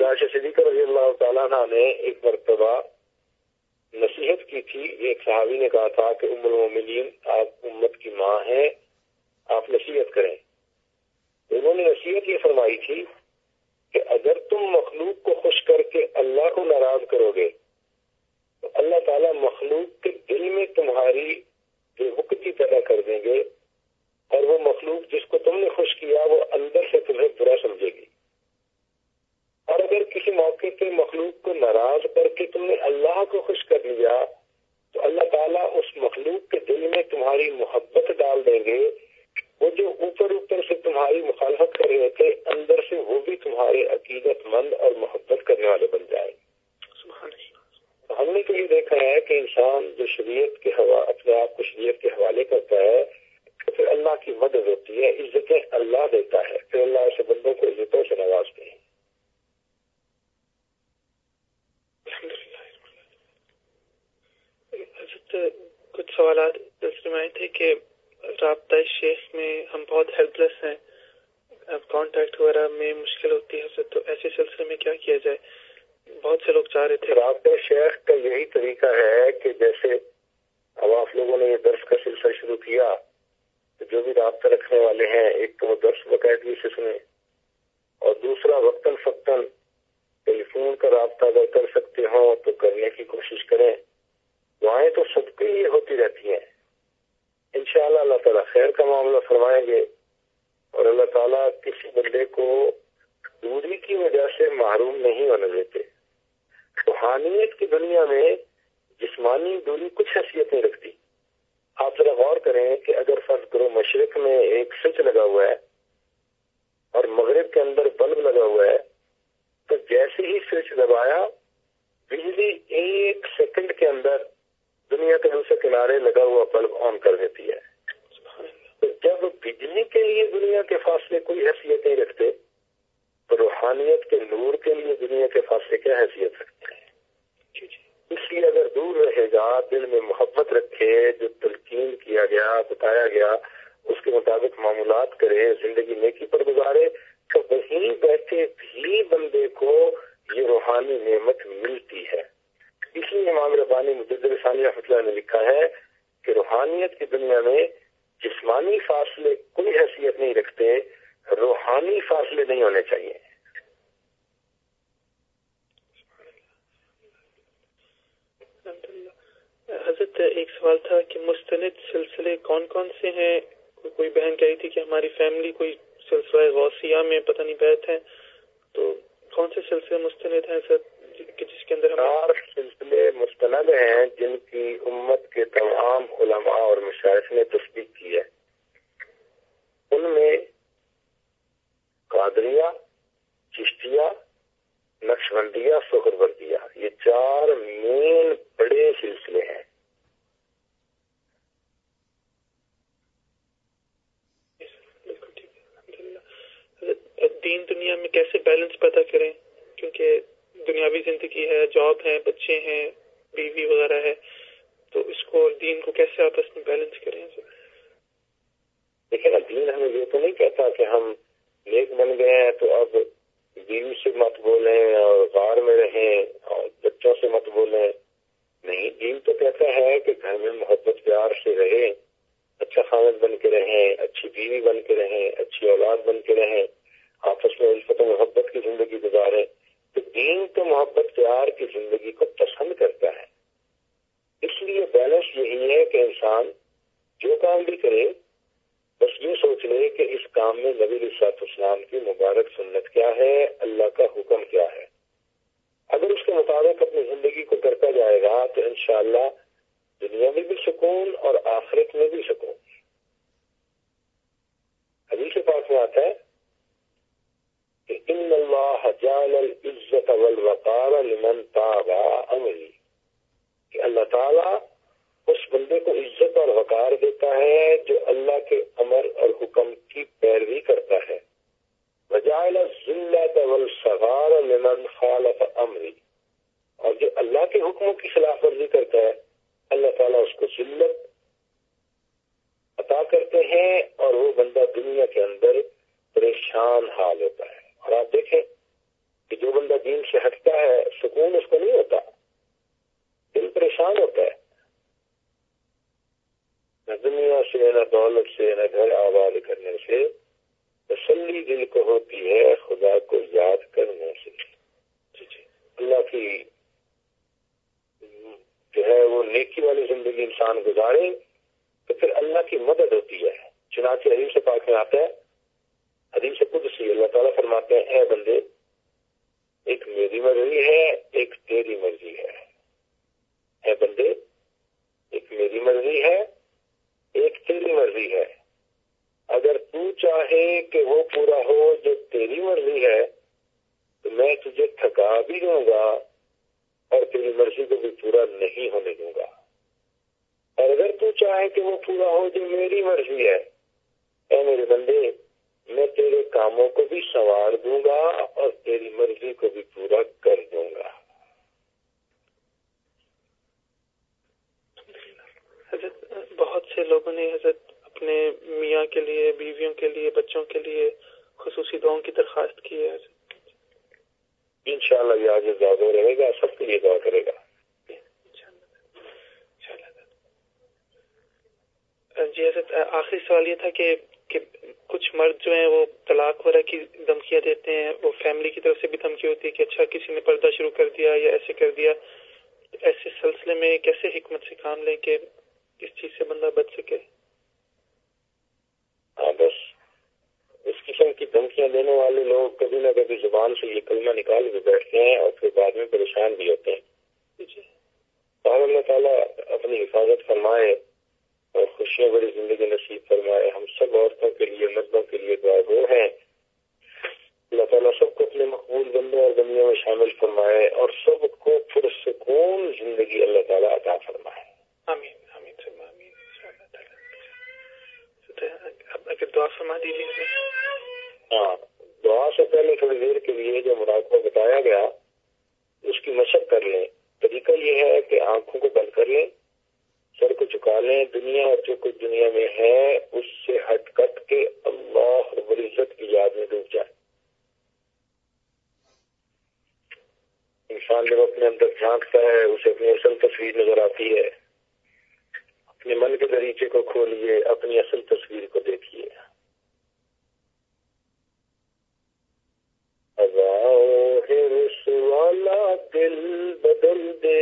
عائشہ صدیقہ رضی اللہ تعالیٰ عنہ نے ایک مرتبہ نصیحت کی تھی. ایک صحابی نے کہا تھا کہ ام المومنین آپ امت کی ماں ہیں, آپ نصیحت کریں. انہوں نے نصیحت یہ فرمائی تھی کہ اگر تم مخلوق کو خوش کر کے اللہ کو ناراض کرو گے تو اللہ تعالیٰ مخلوق کے دل میں تمہاری بے وقتی پیدا کر دیں گے, اور وہ مخلوق جس کو تم نے خوش کیا وہ اندر سے تمہیں برا سمجھے گی. اور اگر کسی موقع پہ مخلوق کو ناراض کر کے تم نے اللہ کو خوش کر لیا تو اللہ تعالیٰ اس مخلوق کے دل میں تمہاری محبت ڈال دیں گے. وہ جو اوپر اوپر سے تمہاری مخالفت کر رہے تھے اندر سے وہ بھی تمہارے عقیدت مند اور محبت کرنے والے بن جائیں. ہم نے تو یہ دیکھا ہے کہ انسان جو شریعت کے حوالے اپنے آپ کو شریعت کے حوالے کرتا ہے تو پھر اللہ کی مدد ہوتی ہے, عزتیں اللہ دیتا ہے, پھر اللہ ایسے بندوں کو عزتوں سے نوازتے ہیں. کچھ سوالات سلسلے میں آئے تھے کہ رابطہ شیخ میں ہم بہت ہیلپ لیس ہیں, کانٹیکٹ وغیرہ میں مشکل ہوتی ہے, تو ایسے سلسلے میں کیا کیا جائے؟ بہت سے لوگ چاہ رہے تھے. رابطہ شیخ کا یہی طریقہ ہے کہ جیسے اب آپ لوگوں نے یہ درس کا سلسلہ شروع کیا تو جو بھی رابطہ رکھنے والے ہیں ایک تو وہ درس باقاعدگی سے سنیں, اور دوسرا وقتاً فوقتاً ٹیلی فون کا رابطہ اگر کر سکتے ہوں تو کرنے کی کوشش کریں. دعائیں تو سب کے لیے ہوتی رہتی ہیں, انشاءاللہ اللہ تعالیٰ خیر کا معاملہ فرمائیں گے, اور اللہ تعالیٰ کسی بندے کو دوری کی وجہ سے محروم نہیں ہونے دیتے. روحانیت کی دنیا میں جسمانی دوری کچھ حیثیت نہیں رکھتی. آپ ذرا غور کریں کہ اگر فرض کرو مشرق میں ایک سوئچ لگا ہوا ہے اور مغرب کے اندر بلب لگا ہوا ہے, تو جیسے ہی سوئچ دبایا بجلی ایک سیکنڈ کے اندر دنیا کے دوسرے کنارے لگا ہوا بلب آن کر دیتی ہے. تو جب بجلی کے لیے دنیا کے فاصلے کوئی حیثیت نہیں رکھتے تو روحانیت کے نور کے لیے دنیا کے فاصلے کیا حیثیت رکھتے ہیں؟ اس لیے اگر دور رہے گا, دل میں محبت رکھے, جو تلقین کیا گیا بتایا گیا اس کے مطابق معمولات کرے, زندگی نیکی پر گزارے, تو وہیں بیٹھے بھی بندے کو یہ روحانی نعمت ملتی ہے. اس لیے امام ربانی مجدد ثانی رحمۃ اللہ نے لکھا ہے کہ روحانیت کی دنیا میں جسمانی فاصلے کوئی حیثیت نہیں رکھتے, روحانی فاصلے نہیں ہونے چاہیے. حضرت ایک سوال تھا کہ مستند سلسلے کون کون سے ہیں؟ کوئی بہن کہی تھی کہ ہماری فیملی کوئی سلسلہ غوثیہ میں پتہ نہیں بیت ہے, تو کون سے سلسلے مستند ہیں سر کہ جس کے اندر چار سلسلے مستند ہیں جن کی امت کے تمام علماء اور مشائخ نے تصدیق کی ہے. ان میں قادریہ, چشتیہ, نقشبندیہ, سہروردیہ, یہ چار مین بڑے سلسلے ہیں. دین دنیا میں کیسے بیلنس پیدا کریں؟ کیونکہ دنیاوی زندگی ہے, جاب ہے, بچے ہیں, بیوی وغیرہ ہے, تو اس کو دین کو کیسے آپس میں بیلنس کریں؟ دیکھیں نا, دین ہمیں یہ تو نہیں کہتا کہ ہم نیک بن گئے ہیں تو اب بیوی سے مت بولیں اور غار میں رہیں اور بچوں سے مت بولیں. نہیں, دین تو کہتا ہے کہ گھر میں محبت پیار سے رہیں, اچھا خامد بن کے رہیں, اچھی بیوی بن کے رہیں, اچھی اولاد بن کے رہیں, آپس میں الفت و محبت کی زندگی گزاریں. تو دین تو محبت پیار کی زندگی کو پسند کرتا ہے. اس لیے بیلنس یہی ہے کہ انسان جو کام بھی کرے بس یہ سوچ لے کہ اس کام میں نبی علیہ الصلوۃ والسلام کی مبارک سنت کیا ہے, اللہ کا حکم کیا ہے. اگر اس کے مطابق اپنی زندگی کو کرتا جائے گا تو انشاءاللہ دنیا میں بھی سکون اور آخرت میں بھی سکون. حدیث پاک میں آتا ہے کہ ان اللہ جعل العزت والوقار لمن تابع امری, کہ اللہ تعالیٰ اس بندے کو عزت اور وقار دیتا ہے جو اللہ کے امر اور حکم کی پیروی کرتا ہے. وجعل الذلة والصغار لمن خالف امری, اور جو اللہ کے حکموں کی خلاف ورزی کرتا ہے اللہ تعالیٰ اس کو ذلت عطا کرتے ہیں اور وہ بندہ دنیا کے اندر پریشان حال ہوتا ہے. اور آپ دیکھیں کہ جو بندہ دین سے ہٹتا ہے سکون اس کو نہیں ہوتا، دل پریشان ہوتا ہے، نہ دنیا سے نہ دولت سے نہ گھر آباد کرنے سے، تسلی دل کو ہوتی ہے خدا کو یاد کرنے سے۔ اللہ کی جو ہے وہ نیکی والی زندگی انسان گزارے تو پھر اللہ کی مدد ہوتی ہے۔ چنانچہ حدیث پاک میں آتا ہے، حدیث قدسی، اللہ تعالیٰ فرماتے ہیں اے بندے ایک میری مرضی ہے ایک تیری مرضی ہے، اے بندے ایک میری مرضی ہے ایک تیری مرضی ہے، اگر تو چاہے کہ وہ پورا ہو جو تیری مرضی ہے تو میں تجھے تھکا بھی دوں گا اور تیری مرضی کو بھی پورا نہیں ہونے دوں گا، اور اگر تو چاہے کہ وہ پورا ہو جو میری مرضی ہے، اے میرے بندے میں تیرے کاموں کو بھی سنوار دوں گا اور تیری مرضی کو بھی پورا کر دوں گا۔ حضرت بہت سے لوگوں نے حضرت اپنے میاں کے لیے، بیویوں کے لیے، بچوں کے لیے خصوصی دعاؤں کی درخواست کی ہے حضرت۔ انشاءاللہ یہ آج زیادہ رہے گا، سب کے لیے دعا کرے گا۔ جی حضرت آخری سوال یہ تھا کہ کہ کچھ مرد جو ہیں وہ طلاق وغیرہ کی دھمکیاں دیتے ہیں، وہ فیملی کی طرف سے بھی دھمکی ہوتی ہے کہ اچھا کسی نے پردہ شروع کر دیا یا ایسے کر دیا، ایسے سلسلے میں کیسے حکمت سے کام لیں کہ اس چیز سے بندہ بچ سکے؟ ہاں بس اس قسم کی دھمکیاں دینے والے لوگ کبھی نہ کبھی زبان سے یہ کلمہ نکال کے بیٹھتے ہیں اور پھر بعد میں پریشان بھی ہوتے ہیں۔ جی اور اللہ تعالیٰ اپنی حفاظت فرمائے اور خوشیاں بڑی زندگی نصیب فرمائے۔ ہم سب عورتوں کے لیے، مردوں کے لیے دعا گو ہیں، اللہ تعالیٰ سب کو اپنے مقبول بندوں اور بندیوں میں شامل فرمائے اور سب کو پرسکون زندگی اللہ تعالیٰ عطا فرمائے۔ آمین آمین ثم آمین انشاءاللہ تعالیٰ۔ اب اگر دعا فرما دیجیے۔ ہاں، دعا سے پہلے تھوڑی دیر کے لیے جو مراقبہ بتایا گیا اس کی مشق کر لیں۔ طریقہ یہ ہے کہ آنکھوں کو بند کر لیں، سر کو جھکا لیں، دنیا اور جو کچھ دنیا میں ہے اس سے ہٹ کٹ کے اللہ رب العزت کی یاد میں ڈوب جائے۔ انسان جب اپنے اندر جھانکتا ہے اسے اپنی اصل تصویر نظر آتی ہے۔ اپنے من کے دریچے کو کھولیے، اپنی اصل تصویر کو دیکھیے۔ حرص والا دل بدل دے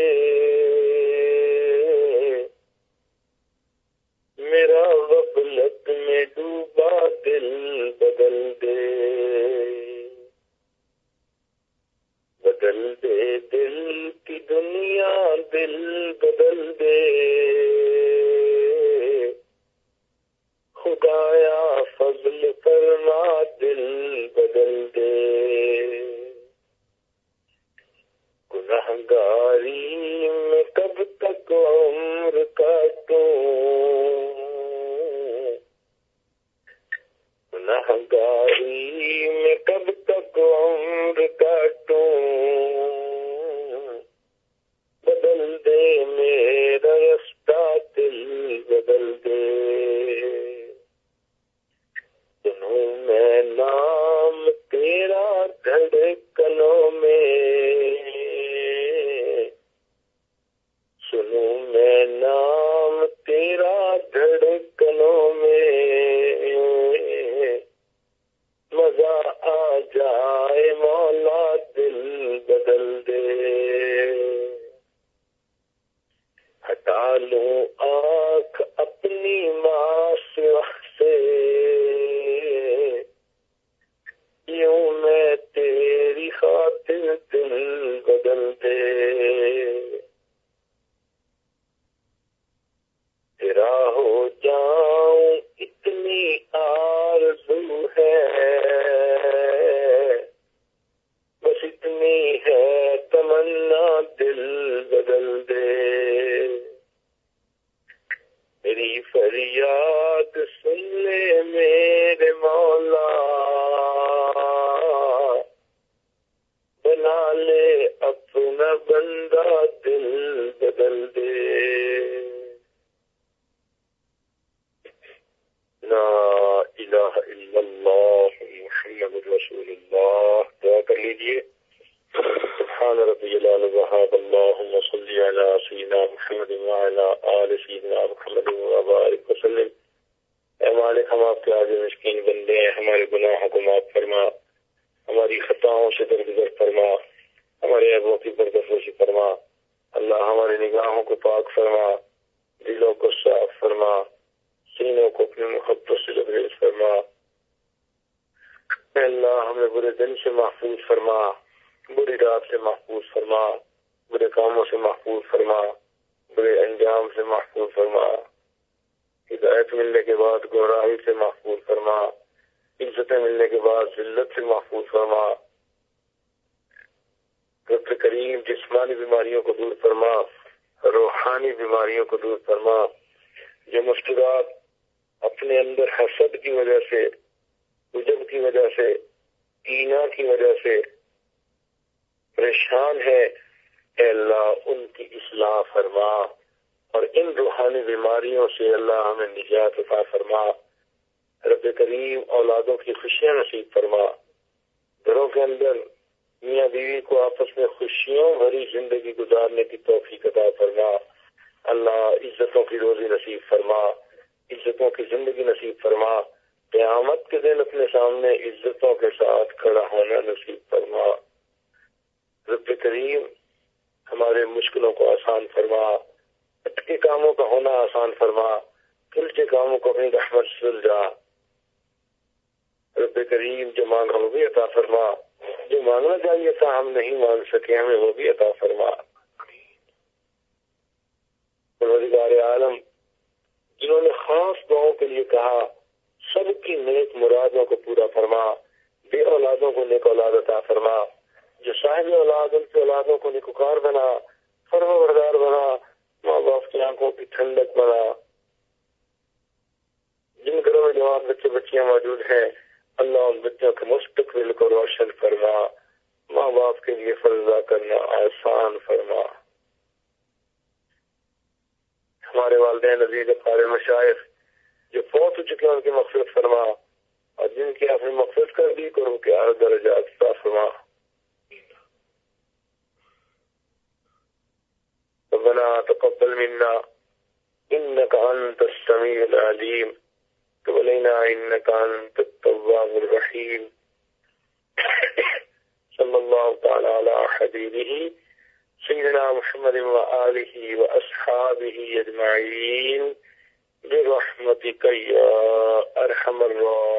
میرا، غفلت میں ڈوبا دل بدل دے، بدل دے دل کی دنیا، دل بدل دے خدایا فضل فرما، دل بدل دے، گنہگاری میں کب تک عمر کاٹوں، گنہگاری میں کب تک عمر کاٹوں، بدل دے میرا رستہ، دل بدل دے، سنوں میں نام تیرا دھڑکنوں میں، سنوں میں نام تیرا دھڑکنوں میں، الوهاب اللهم صل على سيدنا محمد وعلى آل سيدنا محمد وبارك وسلم. اے مالک ہم آپ کے عاجز مسکین بندے ہیں، ہمارے گناہوں کو معاف فرما، ہماری خطاؤں سے درگزر فرما، ہمارے عیبوں کی پردپوشی فرما. اللہ ہماری نگاہوں کو پاک فرما، دلوں کو صاف فرما، سینوں کو اپنی محبت سے لبریز فرما. اے اللہ ہمیں برے دن سے محفوظ فرما، بری رات سے محفوظ فرما، برے کاموں سے محفوظ فرما، برے انجام سے محفوظ فرما. ہدایت ملنے کے بعد گمراہی سے محفوظ فرما، عزتیں ملنے کے بعد ذلت سے محفوظ فرما. رب کریم جسمانی بیماریوں کو دور فرما، روحانی بیماریوں کو دور فرما. جو مشکلات اپنے اندر حسد کی وجہ سے، عجب کی وجہ سے، کینہ کی وجہ سے پریشان ہے، اے اللہ ان کی اصلاح فرما، اور ان روحانی بیماریوں سے اللہ ہمیں نجات عطا فرما. رب کریم اولادوں کی خوشیاں نصیب فرما، گھروں کے اندر میاں بیوی کو آپس میں خوشیوں بھری زندگی گزارنے کی توفیق عطا فرما. اللہ عزتوں کی روزی نصیب فرما، عزتوں کی زندگی نصیب فرما. قیامت کے دن اپنے سامنے عزتوں کے ساتھ کھڑا ہونا نصیب فرما. رب کریم ہمارے مشکلوں کو آسان فرما، اٹکے کاموں کا ہونا آسان فرما، سلجھے کاموں کو اپنی رحمت سے سلجھا. رب کریم جو مانگا وہ بھی عطا فرما، جو مانگنا چاہیے تھا ہم نہیں مانگ سکے ہمیں وہ بھی عطا فرما. پروردگار عالم جنہوں نے خاص دعاؤں کے لیے کہا، سب کی نیک مرادوں کو پورا فرما. بے اولادوں کو نیک اولاد عطا فرما، جو صاحب اولاد ان کی اولادوں کو نیکوکار بنا، فرمانبردار بنا، ماں باپ کی آنکھوں کی ٹھنڈک بنا. جن گھروں میں جوان بچے بچیاں موجود ہیں اللہ ان بچوں کے مستقبل کو روشن فرما، ماں باپ کے لیے فرض ادا کرنا آسان فرما. ہمارے والدین عزیز اقارب مشائخ جو فوت ہو چکے ہیں ان کی مغفرت فرما، اور جن کی آپ نے مغفرت کر دی تو ان کے اعلی درجات عطا فرما. ربنا تقبل منا انك انت السميع العليم وتب علينا انك انت التواب الرحيم. صلى الله تعالى على حبيبه سيدنا محمد وآله وأصحابه أجمعين برحمتك يا أرحم الراحمين.